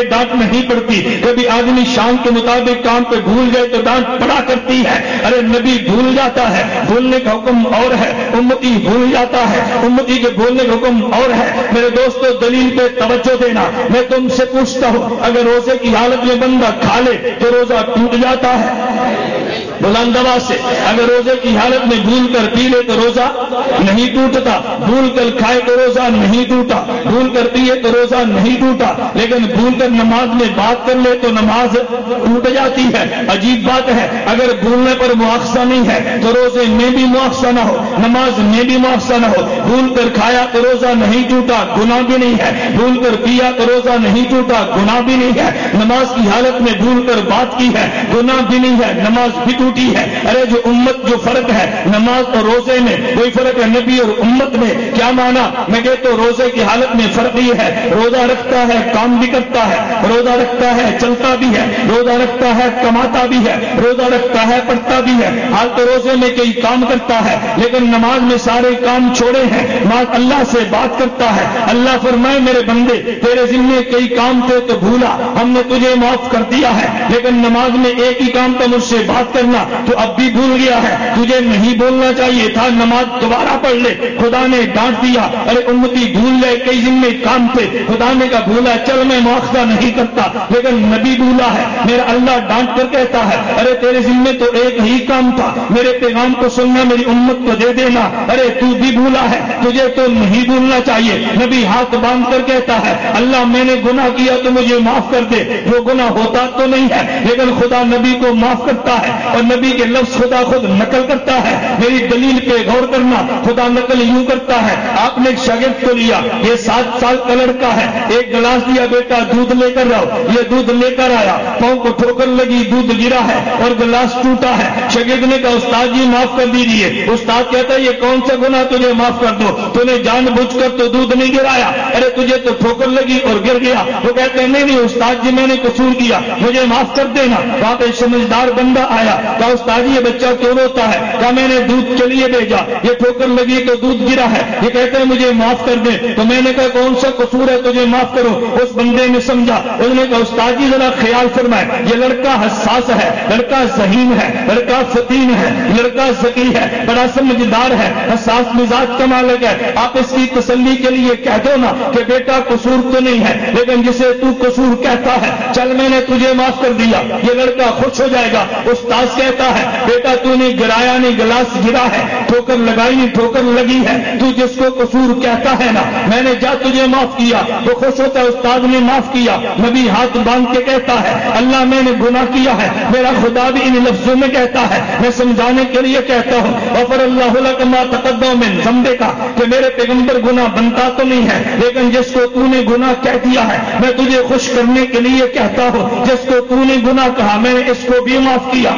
ڈانٹ نہیں پڑتی. کبھی آدمی شان کے مطابق کام پہ بھول جائے تو ڈانٹ پڑا کرتی ہے. ارے نبی بھول جاتا ہے, بھولنے کا حکم اور ہے, امتی بھول جاتا ہے, امتی کے بھولنے کا حکم اور ہے. میرے دوستو دلیل پہ توجہ دینا. میں تم سے پوچھتا ہوں, اگر روزے کی حالت میں بندہ کھا لے تو روزہ ٹوٹ جاتا ہے؟ بلند آواز سے, اگر روزے کی حالت میں بھول کر پی لے تو روزہ نہیں ٹوٹتا, بھول کر کھائے تو روزہ نہیں ٹوٹا, بھول کر پیے تو روزہ نہیں ٹوٹا, لیکن بھول کر نماز میں بات کر لے تو نماز ٹوٹ جاتی ہے. عجیب بات ہے, اگر بھولنے پر مواخذہ نہیں ہے تو روزے میں بھی مواخذہ نہ ہو, نماز میں بھی مواخذہ نہ ہو. بھول کر کھایا تو روزہ نہیں ٹوٹا, گناہ بھی نہیں ہے. بھول کر پیا تو روزہ نہیں ٹوٹا, گناہ بھی نہیں ہے. نماز کی حالت میں بھول کر بات کی ہے, گناہ بھی نہیں ہے, نماز بھی ٹوٹی ہے. ارے جو امت جو فرق ہے نماز اور روزے میں, کوئی فرق ہے نبی اور امت میں؟ کیا مانا؟ میں کہتا ہوں روزے کی حالت میں فرق یہ ہے, روزہ رکھتا ہے کام بھی کرتا ہے, روزہ رکھتا ہے چلتا بھی ہے, روزہ رکھتا ہے کماتا بھی ہے, روزہ رکھتا ہے پڑھتا بھی ہے. حال تو روزے میں کئی کام کرتا ہے لیکن نماز میں سارے کام چھوڑے ہیں. نماز اللہ سے بات کرتا ہے. اللہ فرمائے میرے بندے تیرے ذمے کئی کام تھے تو بھولا, ہم نے تجھے معاف کر دیا ہے, لیکن نماز میں ایک ہی کام تھا مجھ سے بات کرنا, تو اب بھی بھول گیا ہے. تجھے نہیں بولنا چاہیے تھا, نماز دوبارہ پڑھ لے, خدا نے ڈانٹ دیا. ارے امتی بھول جائے کئی ذمے کام تھے, خدا نے کہا بھولا چل میں مواخذہ نہیں کرتا, لیکن نبی بھولا ہے, میرا اللہ ڈانٹ کر کہتا ہے ارے تیرے ذمے تو ایک ہی کام تھا, میرے پیغام کو سننا, میری امت کو دے دینا. ارے تو بھی بھولا ہے, تجھے تو نہیں بھولنا چاہیے. نبی ہاتھ باندھ کر کہتا ہے اللہ میں نے گناہ کیا تو مجھے معاف کر دے. وہ گناہ ہوتا تو نہیں ہے لیکن خدا نبی کو معاف کرتا ہے, اور نبی کے لفظ خدا خود نقل کرتا ہے. میری دلیل پہ غور کرنا, خدا نقل یوں کرتا ہے. آپ نے ایک شاگرد کو لیا, یہ 7 سال کا لڑکا ہے, ایک گلاس دیا بیٹا دودھ لے کر رہو, یہ دودھ لے کر آیا, پاؤں کو ٹھوکر لگی, دودھ گرا ہے اور گلاس ٹوٹا ہے. شاگرد نے کہا استاد جی معاف کر دیجیے. استاد کہتا ہے یہ کون سا گناہ تجھے معاف کر دو, تو نے جان بوجھ کر تو دودھ نہیں گرایا, ارے تجھے تو ٹھوکر لگی اور گر گیا. وہ کہتے ہیں نہیں استاد جی میں نے قصور کیا, مجھے معاف کر دینا. وہاں پہ سمجھدار بندہ آیا, کہا استاد جی یہ بچہ کیوں روتا ہے؟ کہا میں نے دودھ کے لیے بھیجا, یہ ٹھوکر لگی تو دودھ گرا ہے, یہ کہتے ہیں مجھے معاف کر دیں. تو میں نے کہا کون سا قصور ہے تجھے معاف کرو؟ اس بندے نے سمجھا, انہوں نے کہا استاد جی ذرا خیال فرمائے, یہ لڑکا حساس ہے, لڑکا ذہین ہے, لڑکا فتین ہے, لڑکا ذکی ہے, بڑا سمجھدار ہے, حساس مزاج کا مالک ہے. آپ اس کی تسلی کے لیے کہہ دو نا کہ بیٹا قصور تو نہیں ہے, لیکن جسے تو قصور کہتا ہے چل میں نے تجھے معاف کر دیا, یہ لڑکا خوش ہو جائے گا. استاد کہتا ہے بیٹا تو نے گرایا نہیں, گلاس گرا ہے, ٹھوکر لگائی نہیں, ٹھوکر لگی ہے, تو جس کو قصور کہتا ہے نا میں نے جا تجھے معاف کیا. وہ خوش ہوتا ہے استاد نے معاف کیا. نبی ہاتھ باندھ کے کہتا ہے اللہ میں نے گناہ کیا ہے, میرا خدا بھی ان لفظوں میں کہتا ہے, میں سمجھانے کے لیے کہتا ہوں غفر اللہ لک ما تقدم من ذنبک, کہ میرے پیغمبر گناہ بنتا تو نہیں ہے, لیکن جس کو تو نے گناہ کہہ دیا ہے میں تجھے خوش کرنے کے لیے کہتا ہوں, جس کو تو نے گناہ کہا میں نے اس کو بھی معاف کیا,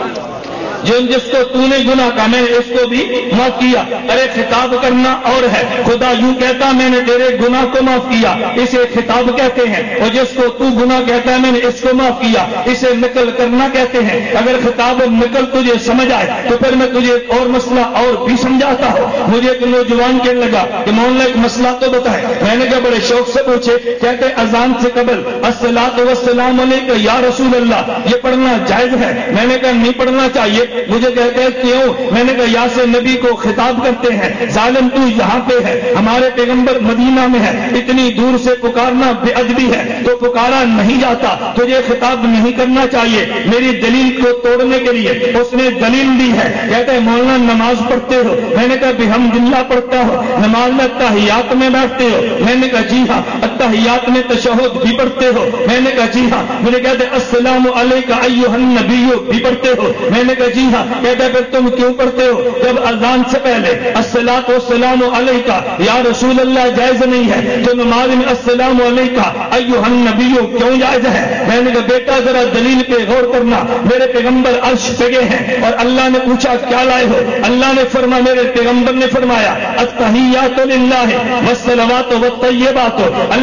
جس کو تو نے گناہ کہا میں نے اس کو بھی معاف کیا. ارے خطاب کرنا اور ہے, خدا یوں کہتا میں نے تیرے گناہ کو معاف کیا, اسے خطاب کہتے ہیں. اور جس کو تو گناہ کہتا ہے میں نے اس کو معاف کیا, اسے نقل کرنا کہتے ہیں. اگر خطاب اور نقل تجھے سمجھ آئے تو پھر میں تجھے ایک اور مسئلہ اور بھی سمجھاتا ہوں. مجھے ایک نوجوان کہنے لگا کہ مولانا ایک مسئلہ تو بتائے. میں نے کہا بڑے شوق سے پوچھے. کہتے اذان سے قبل الصلاۃ والسلام علیک یا رسول اللہ یہ پڑھنا جائز ہے؟ میں نے کہا نہیں پڑھنا چاہیے. مجھے کہتے ہیں کیوں؟ میں نے کہا یا سے نبی کو خطاب کرتے ہیں ظالم تو یہاں پہ ہے, ہمارے پیغمبر مدینہ میں ہے, اتنی دور سے پکارنا بے ادبی ہے, تو پکارا نہیں جاتا, تجھے خطاب نہیں کرنا چاہیے. میری دلیل کو توڑنے کے لیے اس نے دلیل دی ہے. کہتے ہیں مولانا نماز پڑھتے ہو؟ میں نے کہا بحمدللہ پڑھتا ہو. نماز میں تحیات میں بیٹھتے ہو؟ میں نے کہا جی ہاں. تحیات میں تشہد بھی پڑھتے ہو؟ میں نے کہا جی ہاں. مجھے کہتے ہیں السلام علیکم ایھا النبی بھی پڑھتے ہو؟ میں نے کہا جی ہاں. کہتا ہے پھر تم کیوں پڑھتے ہو جب اذان سے پہلے الصلاۃ والسلام علیک یا رسول اللہ جائز نہیں ہے, تو نماز میں السلام علیکم ایھا النبی کیوں جائز ہے؟ میں نے کہا بیٹا ذرا دلیل پہ غور کرنا. میرے پیغمبر عرش پہ گئے ہیں اور اللہ نے پوچھا کیا لائے ہو؟ اللہ نے فرمایا, میرے پیغمبر نے فرمایا التحیات للہ والصلوات والطیبات, اللہ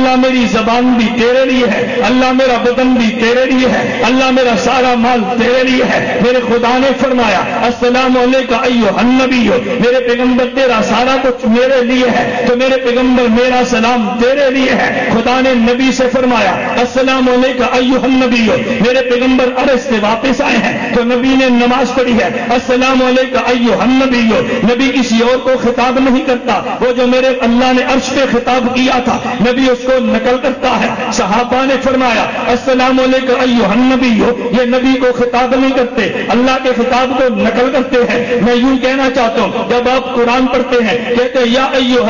اللہ میری زبان بھی تیرے لیے ہے، اللہ میرا بدن بھی تیرے لیے ہے، اللہ میرا سارا مال تیرے لیے ہے۔ میرے خدا نے فرمایا السلام علیکم ایھا النبی، میرے پیغمبر تیرا سارا کچھ میرے لیے ہے، تو میرے پیغمبر میرا سلام تیرے لیے ہے۔ خدا نے نبی سے فرمایا السلام علیکم ایھا النبی، میرے پیغمبر عرش سے واپس آئے ہیں تو نبی نے نماز پڑھی ہے السلام علیکم ایھا النبی۔ نبی کسی اور کو خطاب نہیں کرتا، وہ جو میرے اللہ نے عرش پہ خطاب کیا تھا نبی اس کو نقل کرتا ہے۔ صحابہ نے فرمایا السلام علیکم ایھا النبی، یہ نبی کو خطاب نہیں کرتے، اللہ کے خطاب کو نقل کرتے ہیں۔ میں یوں کہنا چاہتا ہوں جب آپ قرآن پڑھتے ہیں کہتے ہیں یا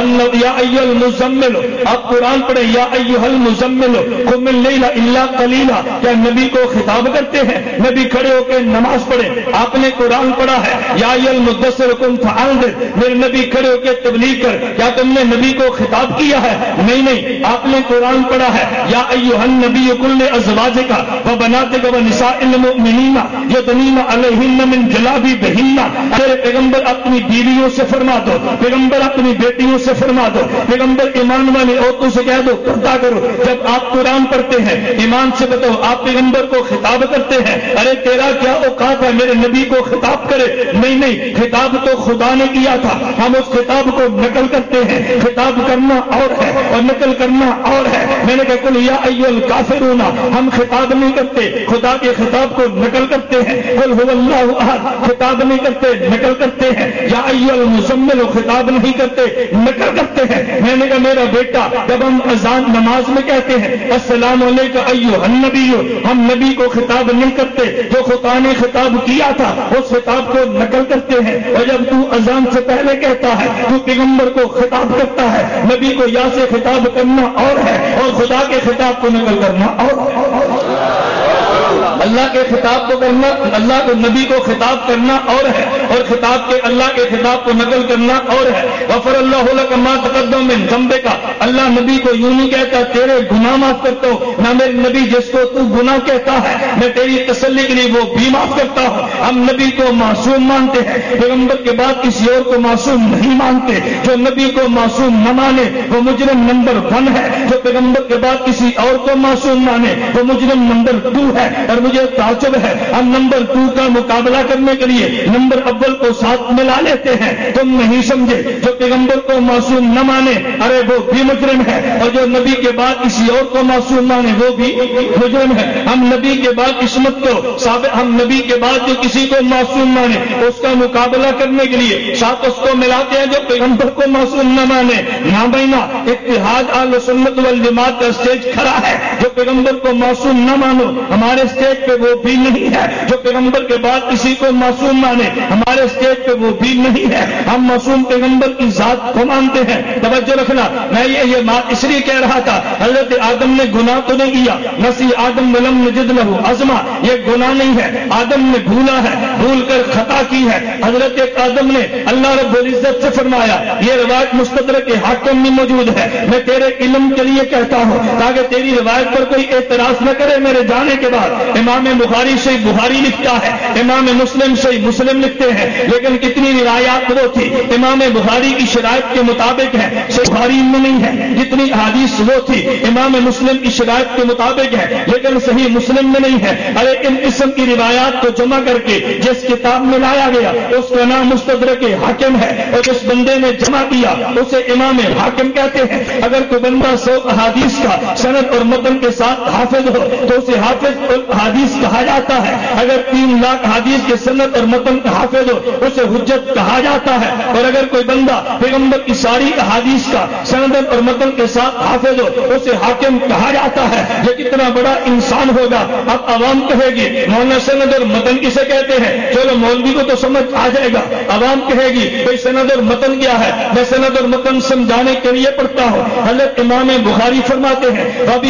ایھا المزمل، آپ قرآن پڑھیں یا ایھا المزمل قم اللیل الا قلیلا، کیا نبی کو خطاب کرتے ہیں؟ نبی کھڑے ہو کے نماز پڑھیں۔ آپ نے قرآن پڑھا ہے یا ایھا المدثر قم فانذر، میرے نبی کھڑے ہو کے تبلیغ کر، کیا تم نے نبی کو خطاب کیا ہے؟ نہیں، آپ نے قرآن پڑھا ہے یا ایھا النبی قل لازواجک وبناتک ونساء المؤمنین یدنین علیہن من جلابیبہن، میرے پیغمبر اپنی بیویوں سے فرما دو، پیغمبر اپنی بیٹیوں سے فرما دو، پیغمبر ایمان والی عورتوں سے کہہ دو پردہ کرو۔ جب آپ قرآن پڑھتے ہیں ایمان سے بتاؤ آپ پیغمبر کو خطاب کرتے ہیں؟ ارے تیرا کیا اوقات ہے میرے نبی کو خطاب کرے؟ نہیں، خطاب تو خدا نے کیا تھا، ہم اس خطاب کو نقل کرتے ہیں۔ خطاب کرنا اور ہے اور نقل کرنا اور ہے۔ میں نے کہا قل یا ایھا الکافرون، ہم خطاب نہیں کرتے، خدا کے خطاب کو نقل کرتے ہیں۔ قل ھو اللہ احد، خطاب نہیں کرتے نقل کرتے ہیں۔ یا ایھا المزمل، خطاب نہیں کرتے نقل کرتے ہیں۔ میں نے کہا میرا بیٹا جب ہم اذان نماز میں کہتے ہیں السلام علیکم ایھا النبی، ہم نبی کو خطاب نہیں کرتے، جو خدا نے خطاب کیا تھا اس خطاب کو نقل کرتے ہیں۔ اور جب تو اذان سے پہلے کہتا ہے تو پیغمبر کو خطاب کرتا ہے، نبی کو یا سے خطاب کرنا اور ہے اور خدا کے خطاب کو نقل کرنا اور اللہ کے خطاب کو کرنا، اللہ کو نبی کو خطاب کرنا اور ہے اور خطاب کے اللہ کے خطاب کو نقل کرنا اور ہے۔ غفر اللہ لک ما تقدم من ذنبک، اللہ نبی کو یوں نہیں کہتا تیرے گناہ معاف کرتا ہوں، نہ میرے نبی جس کو تو گناہ کہتا ہے میں تیری تسلی کے لیے وہ بھی معاف کرتا ہوں۔ ہم نبی کو معصوم مانتے ہیں، پیغمبر کے بعد کسی اور کو معصوم نہیں مانتے۔ جو نبی کو معصوم نہ مانے وہ مجرم نمبر 1 ہے، جو پیغمبر کے بعد کسی اور کو معصوم مانے وہ مجرم نمبر 2 ہے۔ اور مجھے تعجب ہے ہم نمبر 2 کا مقابلہ کرنے کے لیے نمبر اول کو ساتھ ملا لیتے ہیں۔ تم نہیں سمجھے جو پیغمبر کو معصوم نہ مانے ارے وہ بھی مجرم ہے، اور جو نبی کے بعد کسی اور کو معصوم مانے وہ بھی مجرم ہے۔ ہم نبی کے بعد عصمت کو ثابت، ہم نبی کے بعد جو کسی کو معصوم مانے اس کا مقابلہ کرنے کے لیے ساتھ اس کو ملاتے ہیں جو پیغمبر کو معصوم نہ مانے۔ نہ بینا اتحاد اہل سنت والجماعت کا اسٹیج کھڑا ہے، جو پیغمبر کو معصوم نہ مانو ہمارے اسٹیج پہ وہ بھی نہیں ہے، جو پیغمبر کے بعد کسی کو معصوم مانے ہمارے اسٹیج پہ وہ بھی نہیں ہے۔ ہم معصوم پیغمبر کی ذات کو مانتے ہیں۔ توجہ رکھنا، میں یہ بات اس لیے کہہ رہا تھا حضرت آدم نے گناہ تو نہیں کیا، نسی آدم ولم نجد لہ عزما، یہ گناہ نہیں ہے، آدم نے بھولا ہے، بھول کر خطا کی ہے۔ حضرت آدم نے اللہ رب العزت سے فرمایا، یہ روایت مستدرک حاکم میں موجود ہے، میں تیرے علم کے لیے کہتا ہوں تاکہ تیری روایت پر کوئی اعتراض نہ کرے میرے جانے کے بعد۔ امام بخاری صحیح بخاری لکھتا ہے، امام مسلم صحیح مسلم لکھتے ہیں، لیکن کتنی روایات وہ تھی امام بخاری کی شرائط کے مطابق ہے، صحیح بخاری میں نہیں ہے۔ جتنی حدیث وہ تھی امام مسلم کی شرائط کے مطابق ہے لیکن صحیح مسلم میں نہیں ہے۔ ارے ان قسم کی روایات کو جمع کر کے جس کتاب میں لایا گیا اس کا نام مستدرک حاکم ہے، اور جس بندے نے جمع کیا اسے امام حاکم کہتے ہیں۔ اگر کوئی بندہ 100 احادیث کا سند اور متن کے ساتھ حافظ ہو تو اسے حافظ حدیث کہا جاتا ہے، اگر 3 لاکھ حدیث کے سند اور متن کا حافظ ہو اسے حجت کہا جاتا ہے، اور اگر کوئی بندہ پیغمبر کی ساری احادیث کا سند اور متن کے ساتھ حافظ ہو اسے حاکم کہا جاتا ہے۔ یہ کتنا بڑا انسان ہوگا۔ اب عوام کہے گی مولانا سند اور متن کسے کہتے ہیں؟ چلو مولوی کو تو سمجھ آ جائے گا، عوام کہے گی بھائی سند اور متن کیا ہے؟ میں سند اور متن سمجھانے کے لیے پڑھتا ہوں۔ حضرت امام بخاری فرماتے ہیں ربی قال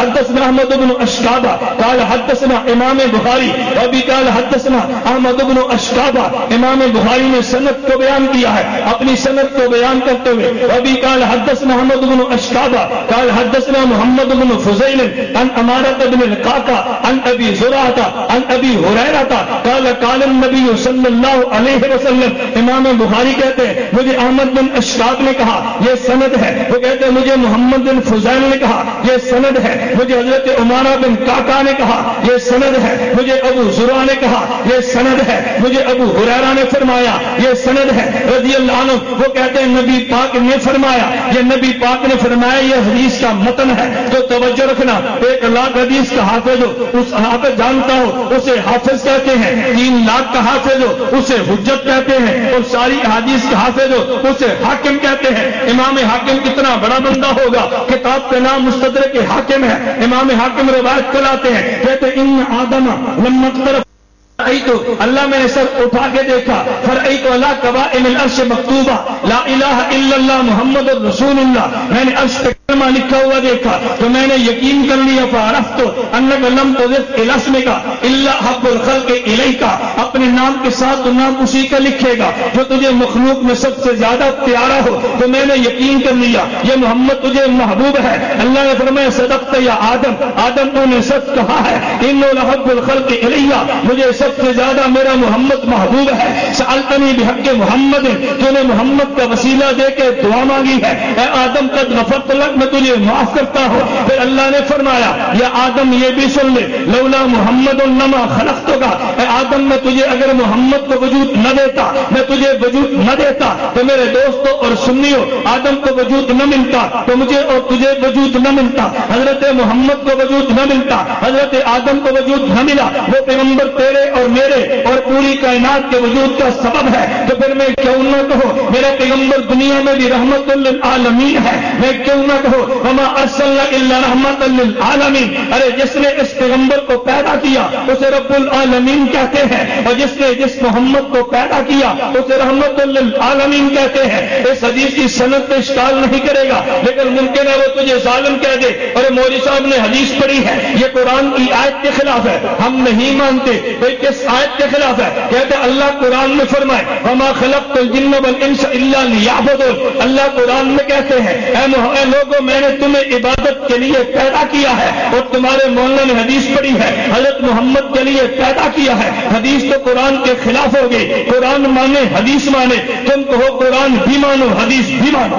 حدثنا احمد بن اشکابہ قال حدثنا امام بخاری وابی قال حدثنا احمد بن اشکابہ. امام بخاری نے سند کو بیان کیا ہے اپنی سند کو بیان کرتے ہوئے. وابی قال حدثنا احمد بن اشکابہ قال حدثنا محمد بن فضیل عن امارة بن القعقاع عن ابی زرعہ عن ابی ہریرہ قال قال النبی صلی اللہ علیہ وسلم. امام بخاری کہتے ہیں مجھے احمد بن اشکاب نے کہا یہ سند ہے. وہ کہتے ہیں مجھے محمد بن فضیل نے کہا یہ سند ہے. مجھے حضرت عمارہ بن قعقاع نے کہا یہ سند ہے. مجھے ابو زرعہ نے کہا یہ سند ہے. مجھے ابو ہریرہ نے فرمایا یہ سند ہے رضی اللہ عنہ. وہ کہتے ہیں نبی پاک نے فرمایا, یہ نبی پاک نے فرمایا یہ حدیث کا متن ہے. تو توجہ رکھنا, 1 لاکھ حدیث کا حافظ ہو اس حافظ جانتا ہو اسے حافظ کہتے ہیں. 3 لاکھ کا حافظ ہو اسے حجت کہتے ہیں. اور ساری حدیث کا حافظ ہو اسے حاکم کہتے ہیں. امام حاکم کتنا بڑا بندہ ہوگا, کتاب کا نام مستدرک حاکم ہے. امام حاکم روایت کراتے ہیں کہتے ہیں ان آدم لما اقترب تو اللہ میں نے سر اٹھا کے دیکھا فرأیت علی قوائم العرش مکتوبہ لا الہ الا اللہ محمد رسول اللہ. میں نے عرش پہ کلمہ لکھا ہوا دیکھا تو میں نے یقین کر لیا فعرفت انک لم تضف الی اسمک الا حب الخلق الیک. اپنے نام کے ساتھ تو نام اسی کا لکھے گا جو تجھے مخلوق میں سب سے زیادہ پیارا ہو. تو میں نے یقین کر لیا یہ محمد تجھے محبوب ہے. اللہ نے فرمایا صدقت یا آدم, آدم تو نے سچ کہا ہے. انہ لحب الخلق الیہ, مجھے سب سے زیادہ میرا محمد محبوب ہے. سألتنی بحق محمد, تو نے محمد کا وسیلہ دے کے دعا مانگی ہے. اے آدم قد غفرت لک, میں تجھے معاف کرتا ہوں. پھر اللہ نے فرمایا یا آدم یہ بھی سن لے لولا محمد لما خلقتک. اے آدم میں تجھے اگر محمد کو وجود نہ دیتا, میں تجھے وجود نہ دیتا تو میرے دوستوں اور سنیوں آدم کو وجود نہ ملتا تو مجھے اور تجھے وجود نہ ملتا. حضرت محمد کو وجود نہ ملتا, حضرت آدم کو وجود نہ ملا. وہ پیغمبر تیرے اور میرے اور پوری کائنات کے وجود کا سبب ہے. تو پھر میں کیوں نہ کہوں میرا پیغمبر دنیا میں بھی رحمت للعالمین ہے. میں کیوں نہ کہوں وما ارسلنا الا رحمت للعالمین. ارے جس نے اس پیغمبر کو پیدا کیا اسے رب العالمین کہتے ہیں, اور جس محمد کو پیدا کیا اسے رحمت للعالمین کہتے ہیں. اس حدیث کی سند پہ اشکال نہیں کرے گا, لیکن ممکن ہے وہ تجھے ظالم کہہ دے اور مولوی صاحب نے حدیث پڑھی ہے یہ قرآن کی آیت کے خلاف ہے, ہم نہیں مانتے. کس آیت کے خلاف ہے؟ کہتے اللہ قرآن میں فرمائے وما خلقت الجن والانس الا لیعبدون. اللہ قرآن میں کہتے ہیں اے لوگوں میں نے تمہیں عبادت کے لیے پیدا کیا ہے. اور تمہارے مولانا نے حدیث پڑھی ہے حضرت محمد کے لیے پیدا کیا ہے. حدیث تو قرآن کے خلاف ہو گئی. قرآن مانے حدیث مانے, تم کہو قرآن بھی مانو حدیث بھی مانو.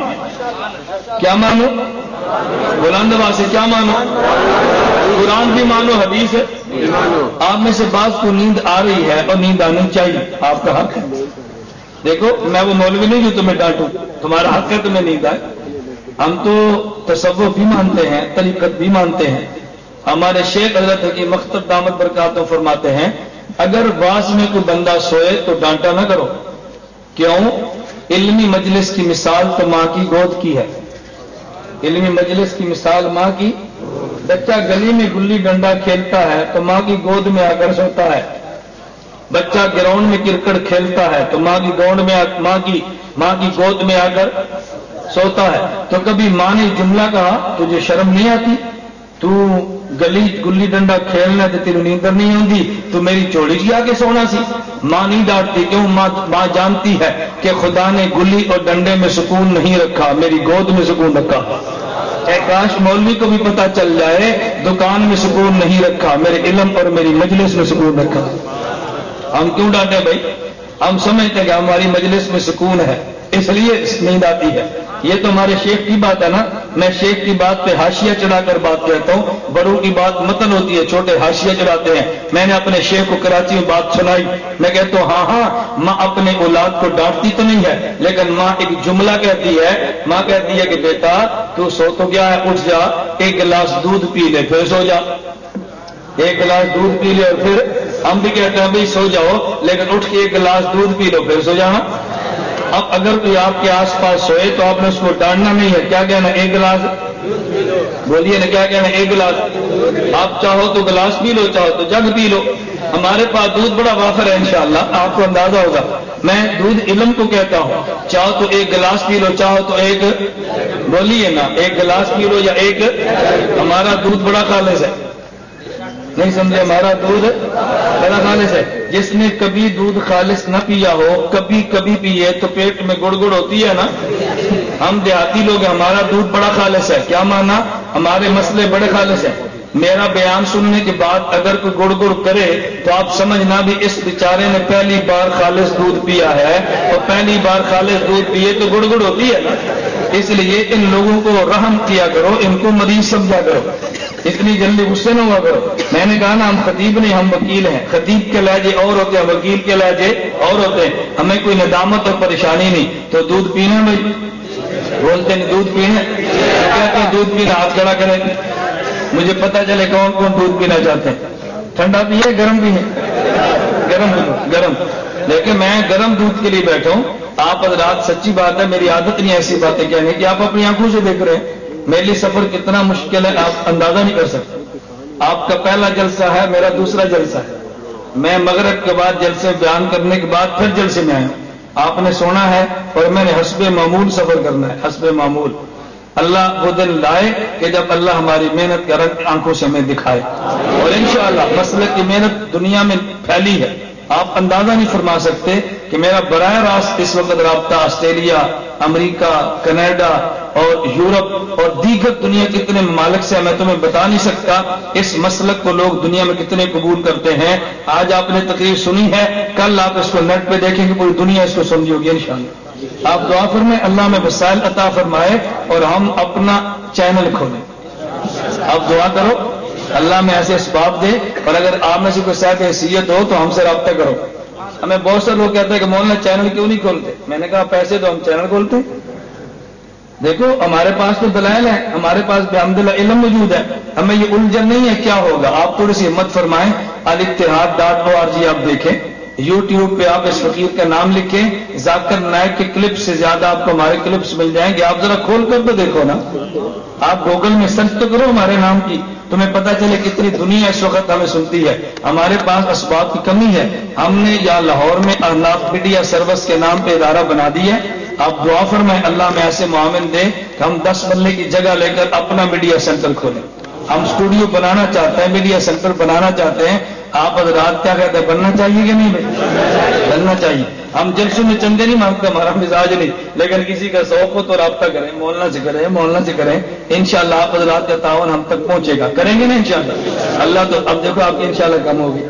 کیا مانو؟ بلند آواز سے کیا مانو؟ قرآن بھی مانو حدیث ہے. آپ میں سے بعض کو نیند آ رہی ہے اور نیند آنی چاہیے, آپ کا حق ہے. دیکھو میں وہ مولوی نہیں جو تمہیں ڈانٹوں, تمہارا حق ہے تمہیں نیند آئے. ہم تو تصوف بھی مانتے ہیں, طریقت بھی مانتے ہیں. ہمارے شیخ حضرت حکیم مختب دامت برکاتہ فرماتے ہیں اگر واز میں کوئی بندہ سوئے تو ڈانٹا نہ کرو. کیوں؟ علمی مجلس کی مثال تو ماں کی گود کی ہے. علمی مجلس کی مثال ماں کی. بچہ گلی میں گلی ڈنڈا کھیلتا ہے تو ماں کی گود میں آ کر سوتا ہے. بچہ گراؤنڈ میں کرکٹ کھیلتا ہے تو ماں کی گود میں آ کر سوتا ہے. تو کبھی ماں نے جملہ کہا تجھے شرم نہیں آتی؟ تو گلی ڈنڈا کھیلنا تو تیری نیندر نہیں ہوتی, تو میری چوڑی جی آ کے سونا سی. ماں نہیں ڈانٹتی. کیوں؟ ماں جانتی ہے کہ خدا نے گلی اور ڈنڈے میں سکون نہیں رکھا, میری گود میں سکون رکھا. اے کاش مولوی کو بھی پتا چل جائے دکان میں سکون نہیں رکھا, میرے علم اور میری مجلس میں سکون رکھا. ہم کیوں ڈانٹے بھائی؟ ہم سمجھتے ہیں کہ ہماری مجلس میں سکون ہے اس لیے نیند آتی ہے. یہ تو ہمارے شیخ کی بات ہے نا. میں شیخ کی بات پہ حاشیہ چڑھا کر بات کہتا ہوں, بڑوں کی بات متن ہوتی ہے, چھوٹے حاشیہ چڑھاتے ہیں. میں نے اپنے شیخ کو کراچی میں بات سنائی, میں کہتا ہوں ہاں ماں اپنے اولاد کو ڈانٹتی تو نہیں ہے, لیکن ماں ایک جملہ کہتی ہے. ماں کہتی ہے کہ بیٹا تو سو تو گیا ہے, اٹھ جا, ایک گلاس دودھ پی لے پھر سو جا. ایک گلاس دودھ پی لے اور پھر ہم بھی کہتے ہیں بھائی سو جاؤ, لیکن اٹھ کے ایک گلاس دودھ پی لو پھر سو جانا. اب اگر کوئی آپ کے آس پاس سوئے تو آپ نے اس کو ڈانٹنا نہیں ہے. کیا کہنا؟ ایک گلاس بولیے نا, کیا کہنا؟ ایک گلاس. آپ چاہو تو گلاس پی لو, چاہو تو جگ پی لو. ہمارے پاس دودھ بڑا وافر ہے انشاءاللہ، آپ کو اندازہ ہوگا. میں دودھ علم کو کہتا ہوں. چاہو تو ایک گلاس پی لو، چاہو تو ایک، بولیے نا، ایک گلاس پی لو یا ایک. ہمارا دودھ بڑا خالص ہے، نہیں سمجھے؟ ہمارا دودھ بڑا خالص ہے. جس نے کبھی دودھ خالص نہ پیا ہو، کبھی کبھی پیے تو پیٹ میں گڑ گڑ ہوتی ہے نا. ہم دیہاتی لوگ، ہمارا دودھ بڑا خالص ہے. کیا مانا؟ ہمارے مسئلے بڑے خالص ہیں. میرا بیان سننے کے بعد اگر کوئی گڑ گڑ کرے تو آپ سمجھنا بھی اس بیچارے نے پہلی بار خالص دودھ پیا ہے، اور پہلی بار خالص دودھ پیے تو گڑ گڑ ہوتی ہے نا. اس لیے ان لوگوں کو رحم کیا کرو، ان کو مریض سمجھا کرو، اتنی جلدی غصے نہ ہوا کرو. میں نے کہا نا، ہم خطیب نہیں، ہم وکیل ہیں. خطیب کے لہجے اور ہوتے ہیں، وکیل کے لہجے اور ہوتے ہیں. ہمیں کوئی ندامت اور پریشانی نہیں. تو دودھ پینا بھائی، بولتے نہیں دودھ پینا، کہتے ہیں دودھ پینا، ہاتھ کھڑا کریں، مجھے پتا چلے کون کون دودھ پینا چاہتے ہیں. ٹھنڈا پیے گرم پیے؟ گرم گرم. لیکن میں گرم دودھ کے لیے بیٹھا ہوں. آپ حضرات، سچی بات ہے، میری عادت نہیں ایسی باتیں کہنے کی. آپ اپنی آنکھوں سے دیکھ رہے ہیں میرے لیے سفر کتنا مشکل ہے، آپ اندازہ نہیں کر سکتے. آپ کا پہلا جلسہ ہے، میرا دوسرا جلسہ ہے. میں مغرب کے بعد جلسے بیان کرنے کے بعد پھر جلسے میں آیا. آپ نے سونا ہے اور میں نے حسب معمول سفر کرنا ہے، حسب معمول. اللہ وہ دن لائے کہ جب اللہ ہماری محنت کا رنگ آنکھوں سے ہمیں دکھائے. اور انشاءاللہ مسلک کی محنت دنیا میں پھیلی ہے. آپ اندازہ نہیں فرما سکتے کہ میرا براہ راست اس وقت رابطہ آسٹریلیا، امریکہ، کینیڈا اور یورپ اور دیگر دنیا کے اتنے ممالک سے، میں تمہیں بتا نہیں سکتا اس مسلک کو لوگ دنیا میں کتنے قبول کرتے ہیں. آج آپ نے تقریر سنی ہے، کل آپ اس کو نیٹ پہ دیکھیں گے، پوری دنیا اس کو سمجھی ہوگی انشاءاللہ. آپ دعا فرمائیں اللہ میں وسائل عطا فرمائے اور ہم اپنا چینل کھولیں. آپ دعا کرو اللہ میں ایسے اسباب دے، اور اگر آپ میں سے کوئی صاحب حیثیت ہو تو ہم سے رابطہ کرو. ہمیں بہت سے لوگ کہتے ہیں کہ مولانا چینل کیوں نہیں کھولتے؟ میں نے کہا پیسے تو ہم چینل کھولتے ہیں. دیکھو ہمارے پاس تو دلائل ہیں، ہمارے پاس بحمداللہ علم موجود ہے. ہمیں یہ الجھن نہیں ہے کیا ہوگا. آپ تھوڑی سی ہمت فرمائیں، الاتحاد.org آپ دیکھیں. یوٹیوب پہ آپ اس فقیر کا نام لکھیں، ذاکر نائک کے کلپ سے زیادہ آپ کو ہمارے کلپس مل جائیں گے. آپ ذرا کھول کر تو دیکھو نا، آپ گوگل میں سرچ تو کرو ہمارے نام کی، تمہیں پتہ چلے کتنی دنیا اس وقت ہمیں سنتی ہے. ہمارے پاس اسباب کی کمی ہے. ہم نے یا لاہور میں احناف میڈیا سروس کے نام پہ ادارہ بنا دیا ہے. آپ دعا فرمائیں اللہ میں ایسے معاون دے کہ ہم 10 بندے کی جگہ لے کر اپنا میڈیا سینٹر کھولیں. ہم اسٹوڈیو بنانا چاہتے ہیں، میڈیا سینٹر بنانا چاہتے ہیں. آپ حضرات کیا کہتے ہیں، بننا چاہیے کہ نہیں بننا چاہیے؟ ہم جلسوں میں چندے نہیں مانگتے، ہمارا مزاج نہیں، لیکن کسی کا شوق ہو تو رابطہ کریں، مولانا سے کریں، مولانا سے کریں. انشاءاللہ آپ حضرات کا تعاون ہم تک پہنچے گا. کریں گے نا انشاءاللہ؟ اللہ تو اب دیکھو آپ کی انشاءاللہ کم ہوگی.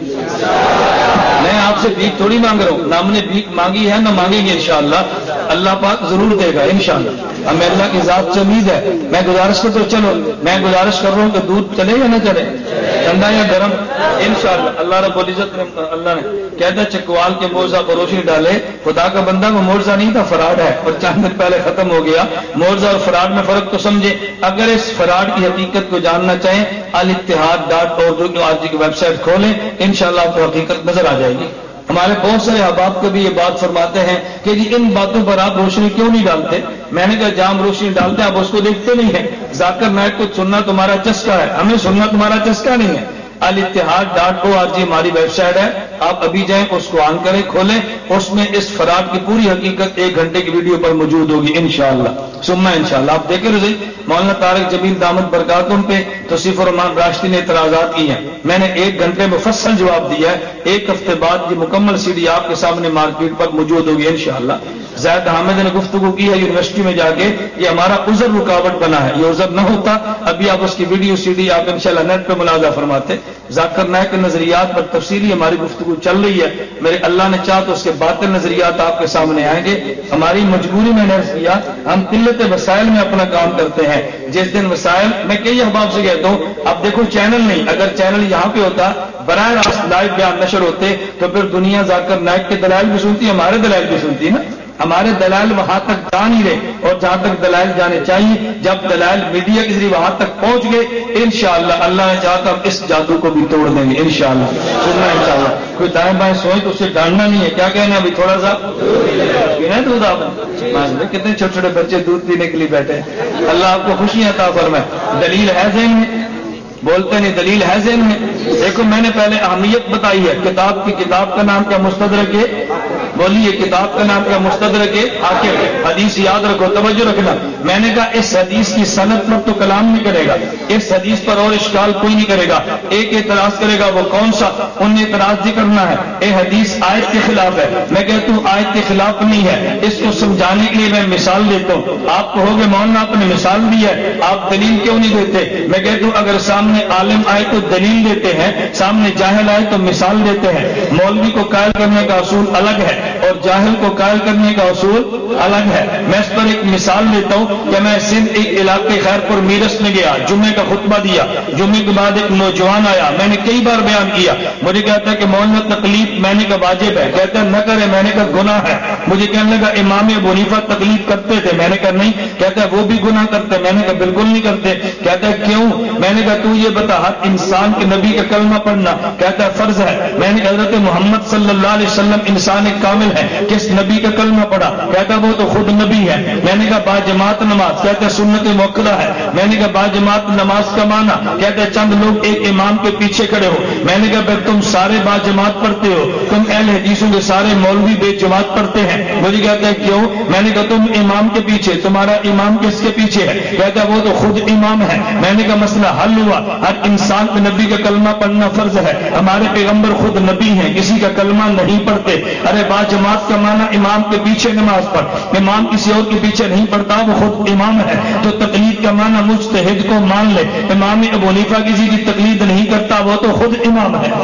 میں آپ سے بھیک تھوڑی مانگ رہا ہوں، نہ ہم نے بھیک مانگی ہے نہ مانگیں گے انشاءاللہ. اللہ پاک ضرور دے گا انشاءاللہ، ہمیں اللہ کی ذات سے امید ہے. میں گزارش کرتا ہوں، چلو میں گزارش کر رہا ہوں کہ دودھ چلے یا نہ چلے، ٹھنڈا یا گرم؟ انشاءاللہ اللہ رب العزت نے، اللہ نے کہتا ہے چکوال کے موضع پر روشنی ڈالے. خدا کا بندہ وہ موضع نہیں تھا، فراڈ ہے، اور چند دن پہلے ختم ہو گیا. موضع اور فراڈ میں فرق تو سمجھے. اگر اس فراڈ کی حقیقت کو جاننا چاہیں، الاتحاد.org کی ویب سائٹ کھولیں، انشاءاللہ آپ کو حقیقت نظر آ جائے گی. ہمارے بہت سارے احباب کبھی یہ بات فرماتے ہیں کہ جی ان باتوں پر آپ روشنی کیوں نہیں ڈالتے؟ میں نے کہا جہاں ہم روشنی ڈالتے ہیں آپ اس کو دیکھتے نہیں ہیں. ذاکر نائک کو سننا تمہارا چسکا ہے، ہمیں سننا تمہارا چسکا نہیں ہے. الاتحاد.org ہماری ویب سائٹ ہے، آپ ابھی جائیں اس کو آن کریں، کھولیں. اس میں اس فراڈ کی پوری حقیقت 1 گھنٹے کی ویڈیو پر موجود ہوگی انشاءاللہ ثم انشاءاللہ. آپ دیکھیں رضی مولانا طارق جمیل دامت برکاتہم پہ توصیف الرحمان راشدی نے اعتراضات کی ہیں. میں نے 1 گھنٹے مفصل جواب دیا ہے. 1 ہفتے بعد یہ مکمل سی ڈی آپ کے سامنے مارکیٹ پر موجود ہوگی انشاءاللہ. زید حامد نے گفتگو کی ہے یونیورسٹی میں جا کے، یہ ہمارا عذر رکاوٹ بنا ہے، یہ عذر نہ ہوتا ابھی آپ اس کی ویڈیو سی ڈی آپ انشاءاللہ نیٹ پہ ملاحظہ فرماتے. ذاکر نائک کے نظریات پر تفصیلی ہماری گفتگو چل رہی ہے. میرے اللہ نے چاہ تو اس کے باطل نظریات آپ کے سامنے آئیں گے. ہماری مجبوری میں نے عرض کیا، ہم قلت وسائل میں اپنا کام کرتے ہیں. جس دن وسائل، میں کئی احباب سے کہتا ہوں اب دیکھو چینل نہیں، اگر چینل یہاں پہ ہوتا براہ راست لائیو بیان نشر ہوتے تو پھر دنیا ذاکر نائک کے دلائل بھی سنتی، ہمارے دلائل بھی سنتی نا. ہمارے دلائل وہاں تک جا نہیں رہے، اور جہاں تک دلائل جانے چاہیے، جب دلائل میڈیا کے ذریعے وہاں تک پہنچ گئے انشاءاللہ اللہ نے چاہا تو اس جادو کو بھی توڑ دیں گے انشاءاللہ. سننا انشاءاللہ. کوئی دائیں بائیں سوئے تو اسے ڈاننا نہیں ہے. کیا کہنا ہے ابھی تھوڑا سا پینا ہے دودھ؟ آپ کتنے چھوٹے چھوٹے بچے دودھ پینے کے لیے بیٹھے ہیں. اللہ آپ کو خوشیاں عطا فرمائے. دلیل ہے ذہن میں؟ بولتے نہیں دلیل ہے ذہن میں؟ دیکھو میں نے پہلے اہمیت بتائی ہے کتاب کی، کتاب کا نام کیا؟ مستدرک ہے، بولیے کتاب کا نام کیا؟ مستدرک حاکم۔ حدیث یاد رکھو، توجہ رکھنا، میں نے کہا اس حدیث کی سند پر تو کلام نہیں کرے گا، اس حدیث پر اور اشکال کوئی نہیں کرے گا، ایک اعتراض کرے گا، وہ کون سا؟ ان اعتراض یہ کرنا ہے اے حدیث آیت کے خلاف ہے، میں کہتا ہوں آیت کے خلاف نہیں ہے، اس کو سمجھانے کے لیے میں مثال دیتا ہوں۔ آپ کہو گے مولانا آپ نے مثال دی ہے، آپ دلیل کیوں نہیں دیتے؟ میں کہتا ہوں اگر سامنے عالم آئے تو دلیل دیتے ہیں، سامنے جاہل آئے تو مثال دیتے ہیں۔ مولوی کو قائل کرنے کا اصول الگ ہے اور جاہل کو قائل کرنے کا اصول الگ ہے۔ میں اس پر ایک مثال دیتا ہوں کہ میں سندھ ایک علاقے خیرپور میرس میں گیا، جمعے کا خطبہ دیا، جمعے کے بعد ایک نوجوان آیا، میں نے کئی بار بیان کیا، مجھے کہتا ہے کہ مولانا تکلیف، میں نے کہا واجب ہے، کہتا ہے نہ کرے، میں نے کہا گناہ ہے، مجھے کہنے لگا امام ابو حنیفہ تکلیف کرتے تھے، میں نے کہا نہیں، کہتا ہے وہ بھی گناہ کرتے، میں نے کہا بالکل نہیں کرتے، کہتا ہے کیوں؟ میں نے کہا تو یہ بتا ہر انسان کے نبی کا کلمہ پڑھنا، کہتا ہے فرض ہے، میں نے کہا حضرت محمد صلی اللہ علیہ وسلم انسان کامل ہے، کس نبی کا کلمہ پڑھا؟ کہتا وہ تو خود نبی ہے۔ میں نے کہا با جماعت نماز، کہتا ہے سنت موقدہ ہے، میں نے کہا با جماعت نماز کا معنی، کہتا ہے چند لوگ ایک امام کے پیچھے کھڑے ہو، میں نے کہا پھر تم سارے با جماعت پڑھتے ہو، تم اہل حدیثوں کے سارے مولوی بے جماعت پڑھتے ہیں، مجھے کہتا ہے کیوں؟ میں نے کہا تم امام کے پیچھے، تمہارا امام کس کے پیچھے ہے؟ کہتا ہے وہ تو خود امام ہے۔ میں نے کہا مسئلہ حل ہوا، ہر انسان کے نبی کا کلمہ پڑھنا فرض ہے، ہمارے پیغمبر خود نبی ہیں، کسی کا کلمہ نہیں پڑھتے۔ ارے با جماعت کا معنی امام کے پیچھے نماز پڑھ، امام کسی اور کے پیچھے نہیں پڑھتا، وہ خود امام ہے۔ تو تقلید کا معنی مجتہد کو مان لے، امام ابو حنیفہ کسی کی تقلید نہیں کرتا، وہ تو خود امام ہے،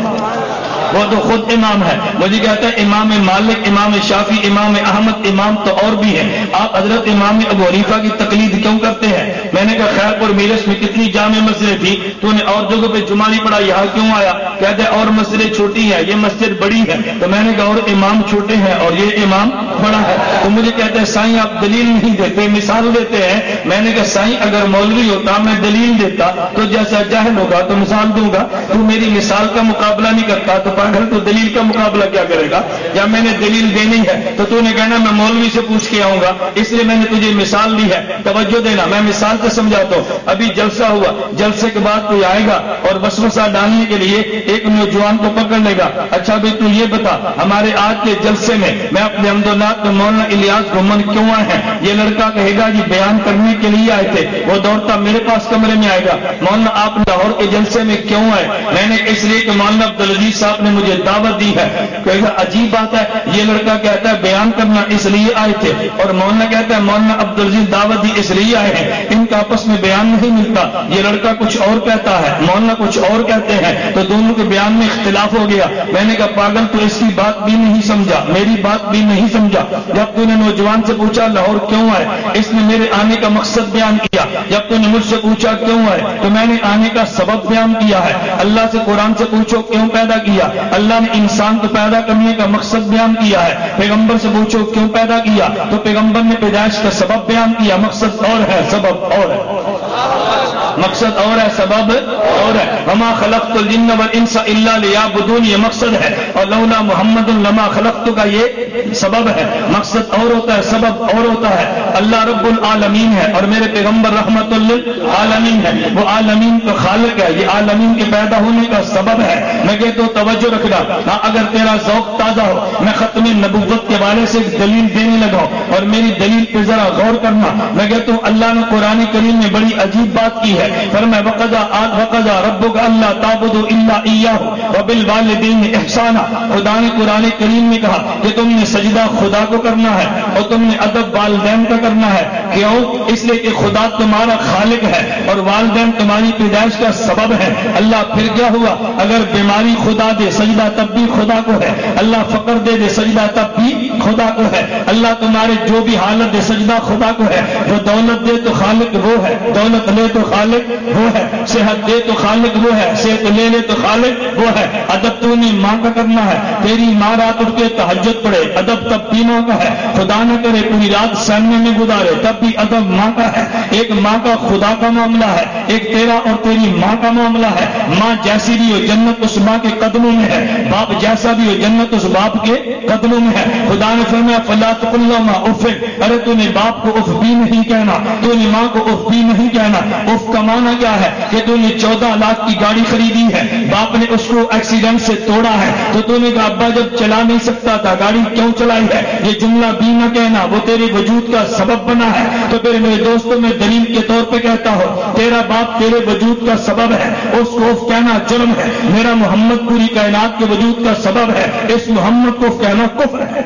وہ تو خود امام ہے۔ مجھے کہتا ہے امام مالک، امام شافعی، امام احمد، امام تو اور بھی ہیں، آپ حضرت امام ابو حنیفہ کی تقلید کیوں کرتے ہیں؟ میں نے کہا خیرپور میرس میں کتنی جامع مسجدیں تھی، تو نے اور جگہوں پہ جمعہ نہیں پڑھا، یہاں کیوں آیا؟ کہتے ہیں اور مسجدیں چھوٹی ہیں، یہ مسجد بڑی ہے، تو میں نے کہا اور امام چھوٹے ہیں اور یہ امام بڑا ہے، تو مجھے کہتے ہیں سائیں آپ دلیل نہیں دیتے، مثال دیتے ہیں۔ میں نے کہا سائیں اگر مولوی ہوتا میں دلیل دیتا تو جیسا جاہل ہوگا تو مثال دوں گا، تو میری مثال کا مقابلہ نہیں کرتا تو پاگل تو دلیل کا مقابلہ کیا کرے گا؟ یا میں نے دلیل دینی ہے تو نے کہنا میں مولوی سے پوچھ کے آؤں گا، اس لیے میں نے تجھے مثال دی ہے، توجہ دینا، میں مثال سے سمجھاتا ہوں۔ ابھی جلسہ ہوا، جلسے کے بعد کوئی آئے گا اور وسوسہ ڈالنے کے لیے ایک نوجوان کو پکڑ لے گا، اچھا بھی تو یہ بتا ہمارے آج کے جلسے میں اپنے حمداللہ تو مولانا الیاس گھومن کیوں آئے ہیں؟ یہ لڑکا کہے گا جی بیان کرنے کے لیے آئے تھے، وہ دوڑتا میرے پاس کمرے میں آئے گا، مولانا آپ لاہور کے جلسے میں کیوں آئے؟ میں نے اس لیے کہ مولانا عبدالعزیز صاحب نے مجھے دعوت دی ہے۔ کہے گا عجیب بات ہے، یہ لڑکا کہتا ہے بیان کرنا اس لیے آئے تھے، اور مولانا کہتا ہے مولانا عبدالعزیز دعوت دی اس لیے آئے ہیں، ان کا آپس میں بیان نہیں ملتا، یہ لڑکا کچھ اور کہتا ہے، مولانا کچھ اور کہتے ہیں، تو دونوں کے بیان میں اختلاف ہو گیا۔ میں نے کہا پاگل تو اس کی بات بھی نہیں سمجھا، میری بات بھی نہیں سمجھا۔ جب تو نے نوجوان سے پوچھا لاہور کیوں آئے، اس نے میرے آنے کا مقصد بیان کیا۔ جب تو نے مجھ سے پوچھا کیوں آئے، تو میں نے آنے کا سبب بیان کیا ہے۔ اللہ سے قرآن سے پوچھو کیوں پیدا کیا، اللہ نے انسان کو پیدا کرنے کا مقصد بیان کیا ہے۔ پیغمبر سے پوچھو کیوں پیدا کیا، تو پیغمبر نے پیدائش کا سبب بیان کیا، مقصد اور ہے سبب اور ہے، مقصد اور ہے سبب اور ہے۔ وما خلقت الجن والانس الا لیعبدون، یہ مقصد ہے، اور لولا محمد لما خلقت کا یہ سبب ہے، مقصد اور ہوتا ہے سبب اور ہوتا ہے۔ اللہ رب العالمین ہے اور میرے پیغمبر رحمت للعالمین ہے، وہ عالمین کا خالق ہے، یہ عالمین کے پیدا ہونے کا سبب ہے۔ میں کہتا ہوں توجہ رکھنا، ہاں اگر تیرا ذوق تازہ ہو میں ختم نبوت کے حوالے سے ایک دلیل دینے لگا ہوں اور میری دلیل پہ ذرا غور کرنا۔ میں کہتا ہوں اللہ نے قرآن کریم میں بڑی عجیب بات کی ہے، فرمایا وقضى ربك الا تعبدوا الا اياه وبالوالدين احسانا۔ خدا نے قرآن کریم میں کہا کہ تم نے سجدہ خدا کو کرنا ہے اور تم نے ادب والدین کا کرنا ہے، کیوں؟ اس لیے کہ خدا تمہارا خالق ہے اور والدین تمہاری پیدائش کا سبب ہے۔ اللہ پھر کیا ہوا، اگر بیماری خدا دے سجدہ تب بھی خدا کو ہے، اللہ فقر دے سجدہ تب بھی خدا کو ہے، اللہ تمہارے جو بھی حالت دے سجدہ خدا کو ہے، جو دولت دے تو خالق وہ ہے، دولت لے تو خالق وہ ہے، صحت دے تو خالق وہ ہے، صحت لے لے تو خالق وہ ہے۔ ادب تو نے ماں کا کرنا ہے، تیری ماں رات اٹھ کے تہجد پڑھے، ادب تب بھی ماں کا ہے، خدا نہ کرے پوری رات سامنے میں گزارے تب بھی ادب ماں کا ہے۔ ایک ماں کا خدا کا معاملہ ہے، ایک تیرا اور تیری ماں کا معاملہ ہے۔ ماں جیسی بھی ہو جنت اس ماں کے قدموں میں ہے، باپ جیسا بھی ہو جنت اس باپ کے قدموں میں ہے۔ خدا نے فرمایا فلا تقل لهما اف، ارے تو نے باپ کو اف بھی نہیں کہنا، تو نے ماں کو اف بھی نہیں کہنا۔ اف کا معنی کیا ہے کہ تو نے 14 15 लाख की गाड़ी खरीदी है, बाप ने उसको एक्सीडेंट से तोड़ा है, तो तूने कहा अब्बा जब चला नहीं सकता था गाड़ी क्यों चलाई है, ये जुमला भी न कहना, वो तेरे वजूद का सबब बना है। तो फिर मेरे दोस्तों में दलील के तौर पे कहता हो, तेरा बाप तेरे वजूद का सबब है, उसको कहना जुर्म है। मेरा मोहम्मद पूरी कायनात के वजूद का सबब है, इस मोहम्मद को कहना कुफ्र है,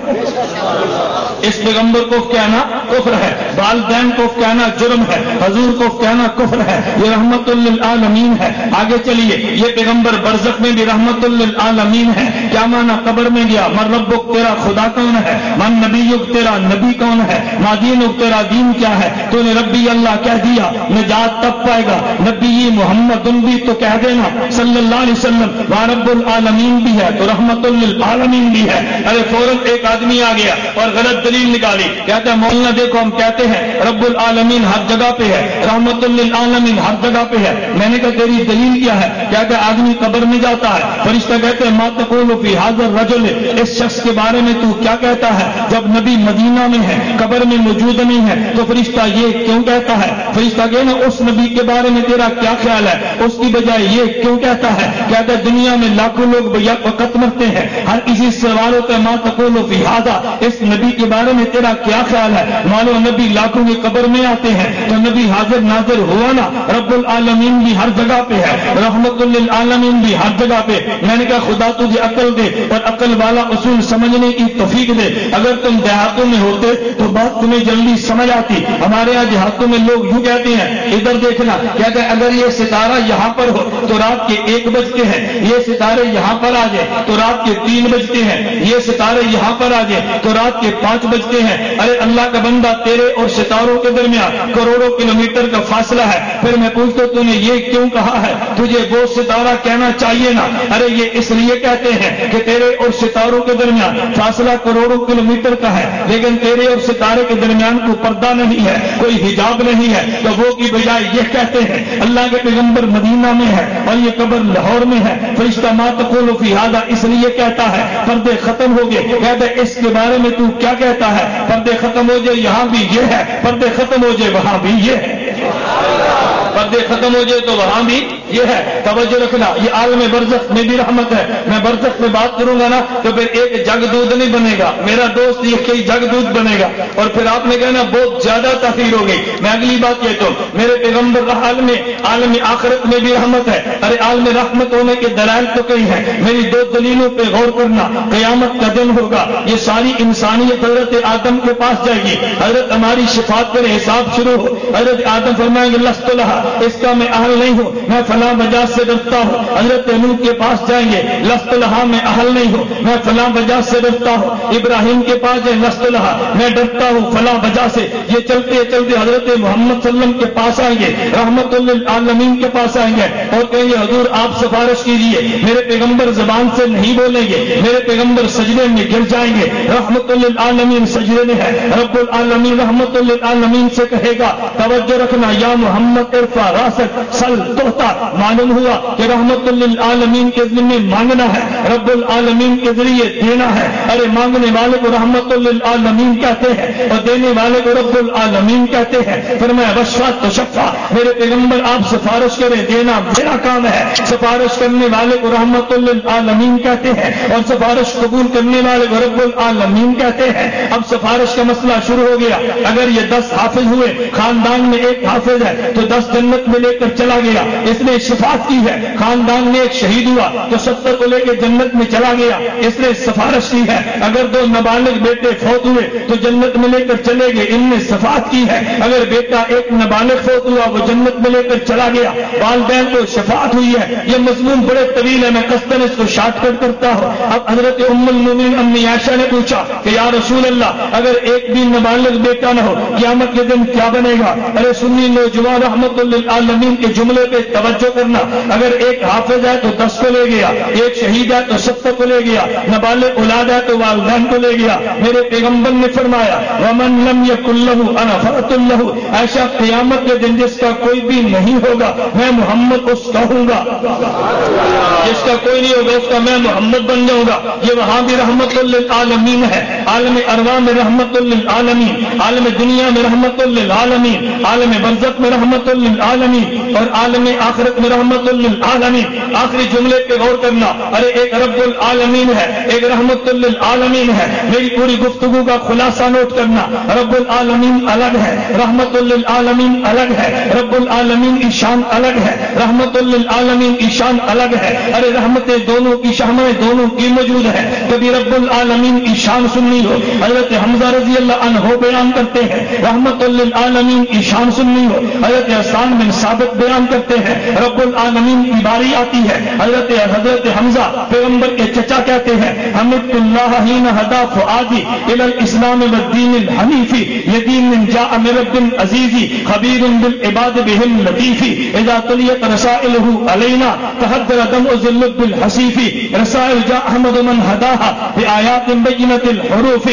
इस पैगंबर को कहना कुफ्र है, वालिदैन को कहना जुर्म है, हजूर को कहना कुफ्र है। ये रहमतुल लिल आलमीन है। आगे चलिए, ये पैगंबर बरज़ख में भी रहमतुल लिल आलमीन है। क्या माना, कब्र में गया, मन रब्बुक तेरा खुदा कौन है, मन नबीयुक तेरा नबी कौन है, मा दीनुक तेरा दीन क्या है, तूने रब्बी अल्लाह कह दिया, निजात तब पाएगा। नबी मोहम्मदुन भी तो कह देना सल्लल्लाहु अलैहि वसल्लम, वा रब्बुल आलमीन भी है तो रहमतुल लिल आलमीन भी है। अरे फौरन एक आदमी आ गया और गलत दलील निकाली, कहता है मौलाना देखो हम कहते हैं रब्बुल आलमीन हर जगह पे है, रहमतुल लिल आलमीन हर जगह पे है। मैंने कहा तेरी दलील क्या है, कहता है आदमी कब्र में जाता है, फरिश्ता कहते हैं मा तक़ूलु फी हाज़िर रजुल, इस शख्स के बारे में तू क्या कहता है, जब नबी मदीना में है कब्र में मौजूद नहीं है, तो फरिश्ता ये क्यों कहता है, फरिश्ता कहे ना उस नबी के बारे में तेरा क्या ख्याल है, उसकी बजाय ये क्यों कहता है, कहता है दुनिया में लाखों लोग वक्त मरते हैं, हर किसी सवालों का मा तक़ूलु फी हाज़ा, इस नबी के बारे में तेरा क्या ख्याल है। मानो नबी लाखों के कब्र में आते हैं तो नबी हाजिर नाजिर हुआ ना, रब्बुल आलमीन भी हर जगह पे है, रहमतुल लिल आलमीन भी हर जगह पे। मैंने कहा खुदा तुझे अकल दे और अकल वाला उसूल समझने की तौफीक दे। अगर तुम देहातों में होते तो बात तुम्हें जल्दी समझ आती। हमारे यहाँ देहातों में लोग यूं कहते हैं, इधर देखना, कहते हैं अगर ये सितारा यहाँ पर हो तो रात के 1 बजते हैं, ये सितारे यहाँ पर आ जाए तो रात के 3 बजते हैं, ये सितारे यहाँ पर आ जाए तो रात के 5 बजते हैं। अरे अल्लाह का बंदा, तेरे और सितारों के दरमियान करोड़ों किलोमीटर का फासला है, फिर मैं पूछता तूने ये क्यों कहा है, तुझे वो सितारा कहना चाहिए ना। अरे ये इसलिए कहते हैं कि तेरे और सितारों के दरमियान फासला करोड़ों किलोमीटर का है, लेकिन तेरे और सितारे के दरमियान कोई पर्दा नहीं है, कोई हिजाब नहीं है, तो वो की बजाय ये कहते हैं अल्लाह के पैगंबर मदीना में है और ये कब्र लाहौर में है, फरिश्ता मा तक़ूलु फी हाज़ा इसलिए कहता है पर्दे खत्म हो गए, कहते इसके बारे में तू क्या कहता है, पर्दे खत्म हो जाए यहां भी ये है, पर्दे खत्म हो जाए वहां भी ये है, पर्दे खत्म हो जाए तो वहां भी ये है। तवज्जो रखना, ये आलम बरज़ख में भी रहमत है। मैं बरज़ख में बात करूंगा ना तो फिर एक जग दूध नहीं बनेगा, मेरा दोस्त ये कई जग दूध बनेगा और फिर आपने कहना बहुत ज्यादा ताखीर हो गई। मैं अगली बात कहता हूं, मेरे पैगंबर आलम आखिरत में भी रहमत है। अरे आलम रहमत होने के दलाइल तो कई है, मेरी 2 दलीलों पे गौर करना। क़यामत का दिन होगा, ये सारी इंसानियत हजरत आदम के पास जाएगी, हजरत हमारी शिफात पर हिसाब शुरू हो। हजरत आदम फरमाएंगे लस्तु लहा, इसका मैं अहल नहीं हूं, मैं फलां वजह से डरता हूं। हजरत नूह के पास जाएंगे, लस्तु लहा मैं अहल नहीं हूं, मैं फलां वजह से डरता हूं। इब्राहिम के पास जाए, लस्तु लहा मैं डरता हूं फलां वजह से। ये चलते चलते हजरत मोहम्मद सल्लम के पास आएंगे, रहमतुल लिल आलमीन के पास आएंगे और कहेंगे हुजूर आप सिफारिश कीजिए। मेरे पैगंबर जबान से नहीं बोलेंगे, मेरे पैगंबर सजदे में गिर जाएंगे, रहमतुल लिल आलमीन सजदे में है, रब्बुल आलमीन रहमतुल लिल आलमीन से कहेगा तवज्जो रखना, या मोहम्मद इरफा रासक सल तोता। मालूम हुआ कि रहमतुल लिल आलमीन के ज़िम्मे मांगना है, रब्बुल आलमीन के जरिए देना है। अरे मांगने वाले को रहमतुल लिल आलमीन कहते हैं और देने वाले को रब्बुल आलमीन कहते हैं। फरमाया वशफा तो शफा, मेरे पैगंबर आप सिफारिश करें, देना मेरा काम है। सिफारिश करने वाले को रहमतुल लिल आलमीन कहते हैं और सिफारिश कबूल करने वाले को रब्बुल आलमीन कहते हैं। अब सिफारिश का मसला शुरू हो गया। अगर ये 10 हाफिज हुए, खानदान में एक हाफिज है तो 10 जन्नत में लेकर चला गया, इसने शिफात की है। खानदान में एक शहीद हुआ तो 70 को लेकर जन्नत में चला गया, इसने सिफारिश की है। अगर 2 नाबालिग बेटे फौत हुए तो जन्नत में लेकर चले गए, इनने सिफात की है। अगर बेटा एक नाबालिग फौत हुआ वो जन्नत में लेकर चला गया, वालिदैन को शफात हुई है। ये मज़मून बड़े तवील है, मैं कस्तन इसको शॉर्टकट करता हूं। अब हजरत उम्मुल मोमिनीन अम्मी आयशा ने पूछा कि या रसूल अल्लाह अगर एक भी नाबालिग बेटा न हो क़यामत के दिन क्या बनेगा। अरे सुन्नी नौजवान रहमतुल लिल आलमीन के जुमले पे तवज्जो करना, अगर एक हाफिज है तो 10 को ले गया, एक शहीद है तो 70 को ले गया, नाबालिग औलाद है तो वालिदैन को ले गया। मेरे पैगंबर ने फरमाया वमन लम यकुल लहू अना फरतुल लहू, ऐसा क़यामत के दिन जिसका कोई भी नहीं होगा मैं मोहम्मद उसका हूंगा, जिसका कोई नहीं होगा उसका मैं मोहम्मद बन जाऊंगा। ये वहां भी रहमतुल लिल आलमीन है, आलम अरवा में रहमतुल लिल आलमीन, आलम दुनिया में रहमतुल लिल आलमीन, आलम बरज़ख में रहमतुल लिल للعالمین اور عالم آخرت میں رحمت للعالمین. آخری جملے پہ غور کرنا. ارے ایک رب العالمین ہے, ایک رحمت للعالمین ہے. میری پوری گفتگو کا خلاصہ نوٹ کرنا. رب العالمین الگ ہے, رحمت للعالمین الگ ہے. رب العالمین کی شان الگ ہے, رحمت للعالمین کی شان الگ ہے. ارے رحمتیں دونوں کی, شامیں دونوں کی موجود ہے. کبھی رب العالمین کی شان سننی ہو, حضرت حمزہ رضی اللہ عنہ بیان کرتے ہیں رحمت للعالمین کی شان سننی ہو, حضرت حسان بن ثابت بیان کرتے ہیں رب العالمین کی باری آتی ہے. حضرت حمزہ پیغمبر کے چچا کہتے ہیں حمدت اللہ حین ہدا فؤادی الی الاسلام والدین الحنیفی یدین جاء من رب عزیزی خبیر بالعباد بهم لطیفی اذا تلیت رسائلہ علینا تحدر دمع ذلت بالحسیفی رسائل جاء احمد من ہداها بآیات بینت الحروف.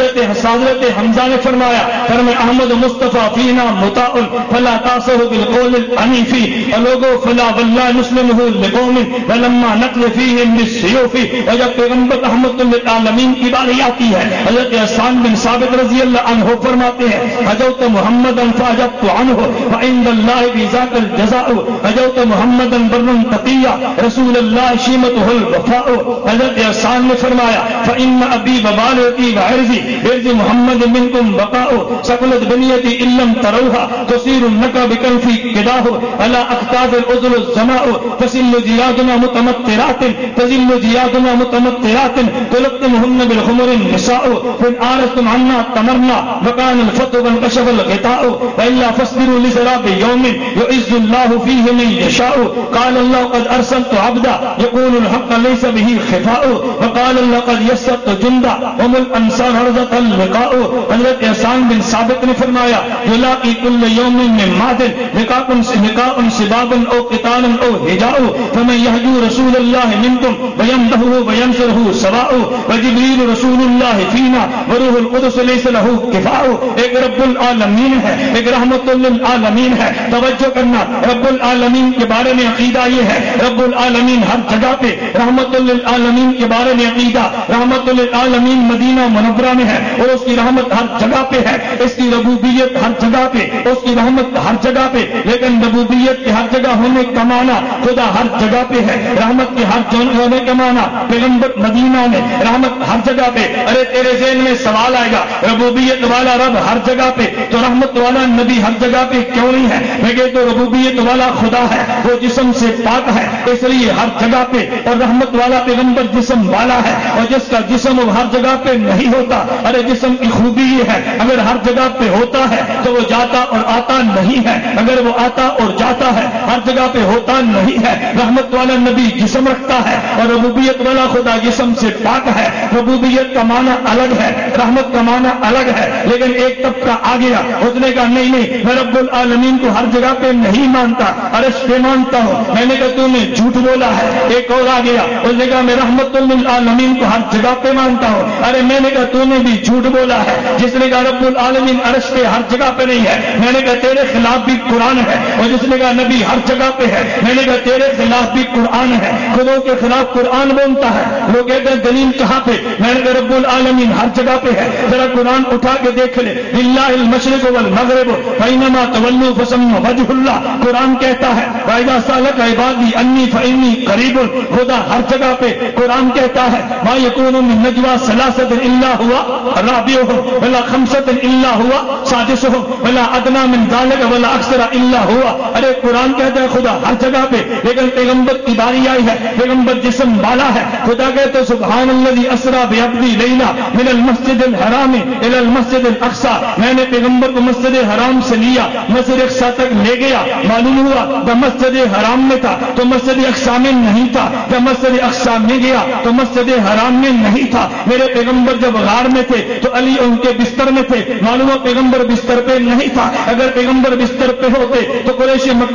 حضرت حمزہ نے فرمایا احمد مصطفیٰ فینا مطاع فلا تاسہ بالقول العنیفی ولوگو فلا واللہ نسلمہ لقوم ولما نقل فیہم بالسیوف. اور جب پیغمبر رحمت للعالمین کی باری آتی ہے حضرت حسان بن ثابت رضی اللہ عنہ فرماتے ہیں حجوت محمدا فاجبت عنہ وعند اللہ بذاک الجزاء حجوت محمدا برا تقیا رسول اللہ شیمتہ الوفاء. حضرت حسان نے فرمایا فإن ابی ووالدی وعرضی عرض محمد منکم بقاء ثقلت بنیتی ان لم تروها تصیر النقا بکنفی قداہ علی اقطاب العذل الزماء تسل جیادنا متمطرات تزل جیادنا متمطرات تلقمهن بالخمر النساء فإن آرستم عنا تمرنا وكان الفتو وانكشف الغطاء وإلا فاصبروا لسراب يوم يعز الله فيه من يشاء. قال الله قد أرسلت عبدا يقول الحق ليس به خفاء وقال الله قد يسرت جندا هم الأنصار رزق اللقاء. حضرت حسان بن ثابت نے فرمایا يلاقي كل يوم من معدن لقاء سباب أو قتال أو هجاء فمن يهجو رسول الله منكم ويمدحه وينصره سواء وجبريل رسول الله فينا وروح القدس ليس له كفاء. ایک رب العالمین ہے, ایک رحمت للعالمین ہے. توجہ کرنا, رب العالمین کے بارے میں عقیدہ یہ ہے رب العالمین ہر جگہ پہ, رحمت للعالمین کے بارے میں عقیدہ رحمت للعالمین مدینہ منورہ میں ہے اور اس کی رحمت ہر جگہ پہ ہے, اس کی ربوبیت ہر جگہ پہ, اس کی رحمت ہر جگہ پہ. لیکن ربوبیت کے ہر جگہ ہونے کا معنی خدا ہر جگہ پہ ہے, رحمت کے ہر جگہ ہونے کا معنی پیغمبر مدینہ میں, رحمت ہر جگہ پہ. ارے تیرے ذہن میں سوال آئے گا ربوبیت والا رب ہر جگہ پہ تو رحمت والا نبی ہر جگہ پہ کیوں نہیں ہے؟ لیکن تو ربوبیت والا خدا ہے, وہ جسم سے پاک ہے اس لیے ہر جگہ پہ, اور رحمت والا پیغمبر جسم والا ہے اور جس کا جسم ہر جگہ پہ نہیں ہوتا. ارے جسم کی خوبی یہ ہے اگر ہر جگہ پہ ہوتا ہے تو وہ جاتا اور آتا نہیں ہے, اگر وہ آتا اور جاتا ہے ہر جگہ پہ ہوتا نہیں ہے. رحمت والا نبی جسم رکھتا ہے اور ربوبیت والا خدا جسم سے پاک ہے. ربوبیت کا معنی الگ ہے, رحمت کا معنی الگ ہے. لیکن ایک طبقہ آ گیا, اس نے کہا نہیں میں رب العالمین کو ہر جگہ پہ نہیں مانتا, عرش پہ مانتا ہوں. میں نے کہا تو نے جھوٹ بولا ہے. ایک اور آ گیا, اس نے کہا میں رحمت للعالمین کو ہر جگہ پہ مانتا ہوں. ارے میں نے کہا تو نے بھی جھوٹ بولا ہے. جس نے کہا رب العالمین عرش پہ ہر جگہ پہ نہیں ہے, میں نے کہا تیرے خلاف بھی قرآن ہے. اور جس نے کہا نبی ہر جگہ پہ ہے, میں نے کہا تیرے خلاف بھی قرآن ہے. خودوں کے خلاف قرآن بولتا ہے. لوگ کہتے ہیں دلیل کہاں پہ؟ میں نے کہا رب العالمین ہر جگہ پہ ہے. ذرا قرآن اٹھا کے دیکھ لے, للہ المشرق والمغرب فینما تولوا فثم وجہ اللہ. قرآن کہتا ہے وَإِذَا سَأَلَكَ عِبَادِي عَنِّي فَإِنِّي قَرِيبٌ. خدا ہر جگہ پہ قرآن کہتا ہے مَا يَكُونُ مِن نَجْوَىٰ ثَلَاثَةٍ إِلَّا هُوَ رَابِعُهُمْ وَلَا خَمْسَةٍ إِلَّا هُوَ سَادِسُهُمْ وَلَا أَدْنَىٰ مِن ذَٰلِكَ وَلَا أَكْثَرَ إِلَّا هُوَ. ارے قرآن کہتا ہے خدا ہر جگہ پہ, لیکن پیغمبر کی باری آئی ہے, پیغمبر جسم والا ہے. خدا کہتے سبحان الذی اسریٰ بعبدی لیلا من المسجد الحرام الی المسجد الاقصی. میں نے پیغمبر کو مسجد حرام سے لیا, مسجد اقصی تک لے گیا. معلوم ہوا جب مسجد حرام میں تھا تو مسجد اقصی میں نہیں تھا, جب مسجد اقصی میں گیا تو مسجد حرام میں نہیں تھا. میرے پیغمبر جب غار میں تھے تو علی ان کے بستر میں تھے. معلوم ہوا پیغمبر بستر پہ نہیں تھا. اگر پیغمبر بستر پہ ہوتے تو قریش مکہ شہید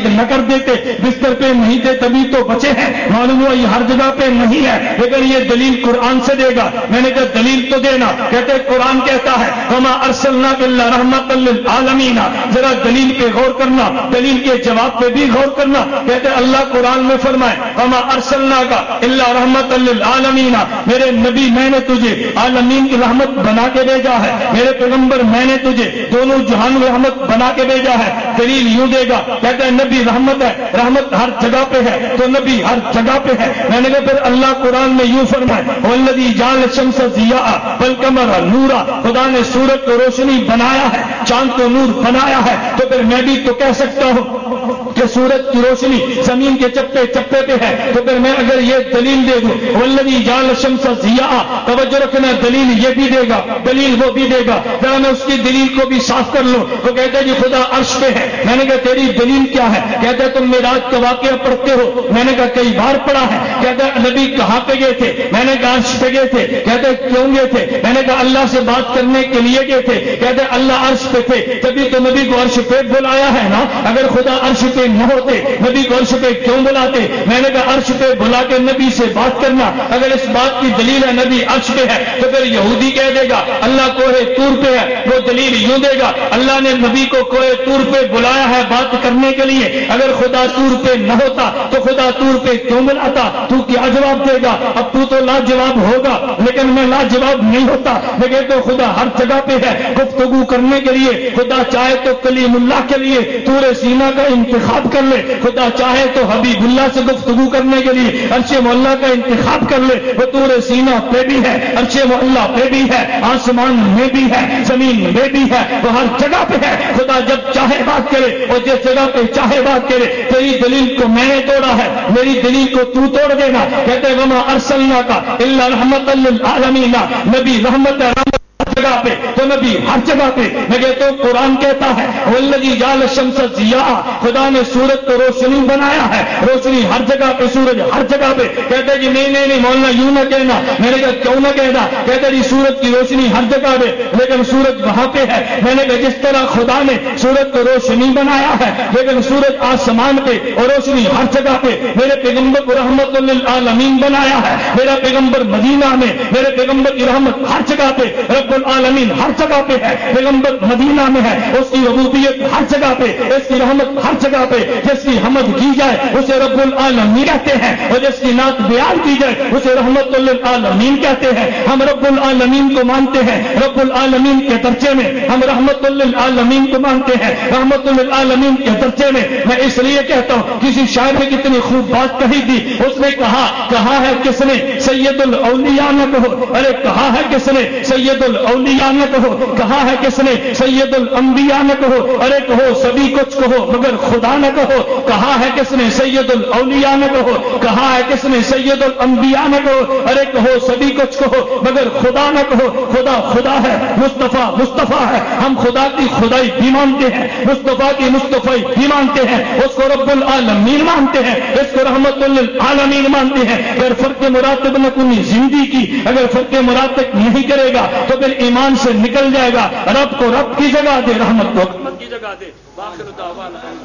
شہید نہ کر دیتے، بستر پہ نہیں تھے تبھی تو بچے ہیں، معلوم ہوا یہ ہر جگہ پہ نہیں ہے، لیکن یہ دلیل قرآن سے دے گا۔ میں نے کہا دلیل تو دینا، کہتے قرآن کہتا ہے وما ارسلناک الا رحمۃ للعالمین، ذرا دلیل پہ غور کرنا، دلیل کے جواب پہ بھی غور کرنا۔ کہتے اللہ قرآن میں فرمائے وما ارسلناک الا رحمۃ للعالمین، میرے نبی میں نے تجھے عالمین کی رحمت بنا کے بھیجا ہے، میرے پیغمبر میں نے تجھے دونوں جہان میں رحمت بنا کے بھیجا ہے۔ دلیل یوں دے گا، کہتا ہے نبی رحمت ہے، رحمت ہر جگہ پہ ہے تو نبی ہر جگہ پہ ہے۔ میں نے کہا پھر اللہ قرآن میں یوں فرمائے والذی جعل الشمس ضیاء والقمر نورا، خدا نے سورج کو روشنی بنایا ہے، چاند کو نور بنایا ہے، تو پھر میں بھی تو کہہ سکتا ہوں کہ سورج کی روشنی زمین کے چپے چپے پہ ہے، تو پھر میں اگر یہ دلیل دے دوں والذی جعل الشمس ضیاء، توجہ رکھنا دلیل یہ بھی دے گا، دلیل وہ بھی دے گا، ذرا میں اس کی دلیل کو بھی صاف کر لوں۔ تو کہتے ہیں جی خدا عرش پہ ہے، میں نے کہا تیری دلیل کیا ہے؟ کہتے ہیں تم معراج کا واقعہ پڑھتے ہو، میں نے کہا کئی بار پڑھا ہے۔ کہتے ہیں نبی کہاں پہ گئے تھے؟ میں نے کہا عرش پہ گئے تھے۔ کہتے ہیں کیوں گئے تھے؟ میں نے کہا اللہ سے بات کرنے کے لیے گئے تھے۔ کہتے ہیں اللہ عرش پہ تھے تبھی تو نبی کو عرش پہ بلایا ہے نا، اگر خدا عرش پہ نہ ہوتے نبی کو عرش پہ کیوں بلاتے؟ میں نے کہا عرش پہ بلا کے نبی سے بات کرنا، اگر اس بات کی دلیل ہے نبی عرش پہ ہے تو پھر یہودی کہہ دے گا اللہ کوہ طور پہ ہے، وہ دلیل یوں دے گا اللہ نے نبی کو کوہ طور پہ بلایا ہے بات کرنے کے لیے، اگر خدا طور پہ نہ ہوتا تو خدا طور پہ کیوں بلاتا؟ تو کیا جواب دے گا؟ اب تو لاجواب ہوگا لیکن میں لاجواب نہیں ہوتا، لیکن تو خدا ہر جگہ پہ ہے گفتگو کرنے کے لیے، خدا چاہے تو کلیم اللہ کے لیے طور سینا کا انتخاب کر لے، خدا چاہے تو حبیب اللہ سے گفتگو کرنے کے لیے عرش معلیٰ کا انتخاب کر لے، وہ طور سینا پہ بھی ہے، عرش معلیٰ پہ بھی ہے، آسمان میں بھی ہے، زمین میں بھی ہے، وہ ہر جگہ پہ ہے۔ خدا جب چاہے بات کرے اور جس جگہ پہ چاہے بات کرے۔ تیری دلیل کو میں نے توڑا ہے، میری دلیل کو تو توڑ دینا۔ کہتے ہیں وما ارسلناک الا رحمۃ للعالمین، نبی رحمت ہے، رحمت ہر جگہ پہ تو نبی ہر جگہ پہ۔ میں کہتا ہوں قرآن کہتا ہے والذی جعل الشمس ضیاء، خدا نے سورج کو روشنی بنایا ہے، روشنی ہر جگہ پہ، سورج ہر جگہ پہ۔ کہتے ہیں جی نہیں مولانا یوں نہ کہنا، میں نے کہا کیوں نہ کہنا؟ کہتے جی سورج کی روشنی ہر جگہ پہ لیکن سورج وہاں پہ ہے۔ میں نے کہا جس طرح خدا نے سورج کو روشنی بنایا ہے لیکن سورج آسمان پہ اور روشنی ہر جگہ پہ، میرے پیغمبر کو رحمت للعالمین بنایا ہے، میرا پیغمبر مدینہ میں، میرے پیغمبر کی رحمت ہر جگہ پہ، رب العالمین ہر جگہ پہ ہے، پیغمبر مدینہ میں ہے، اس کی ربوبیت ہر جگہ پہ، اس کی رحمت ہر جگہ پہ، جس کی حمد کی جائے اسے رب العالمین کہتے ہیں اور جس کی نعت بیان کی جائے اسے رحمت للعالمین کہتے ہیں۔ ہم رب العالمین کو مانتے ہیں، رب العالمین کے درجے میں ہم رحمت للعالمین کو مانتے ہیں، رحمت للعالمین کے درجے میں۔ میں اس لیے کہتا ہوں کسی شاعر نے کتنی خوب بات کہی تھی، اس نے کہا ہے کس نے سید الاولیاء نہ کہو، ارے کہا ہے کس نے سید الاولیاء نہ کہو، کہا ہے کس نے سید الانبیاء نہ کہو، ارے کہو سبھی کچھ کہو مگر خدا نہ کہو، کہا ہے کس نے سید الاولیاء نہ کہو، کہا ہے کس نے سید الانبیاء نہ کہو، ارے کہو سبھی کچھ کہو مگر خدا نہ کہو۔ خدا خدا ہے، مصطفیٰ مصطفیٰ ہے، ہم خدا کی خدائی بھی مانتے ہیں، مصطفیٰ کی مصطفی بھی مانتے ہیں، اس کو رب العالمین مانتے ہیں، اس کو رحمت للعالمین مانتے ہیں۔ اگر فرق مراتب نہ کنی زندگی کی، اگر فرق مراتب نہیں کرے گا تو پھر ایمان سے نکل جائے گا۔ رب کو رب کی جگہ دے، رحمت کو رحمت کی جگہ دے۔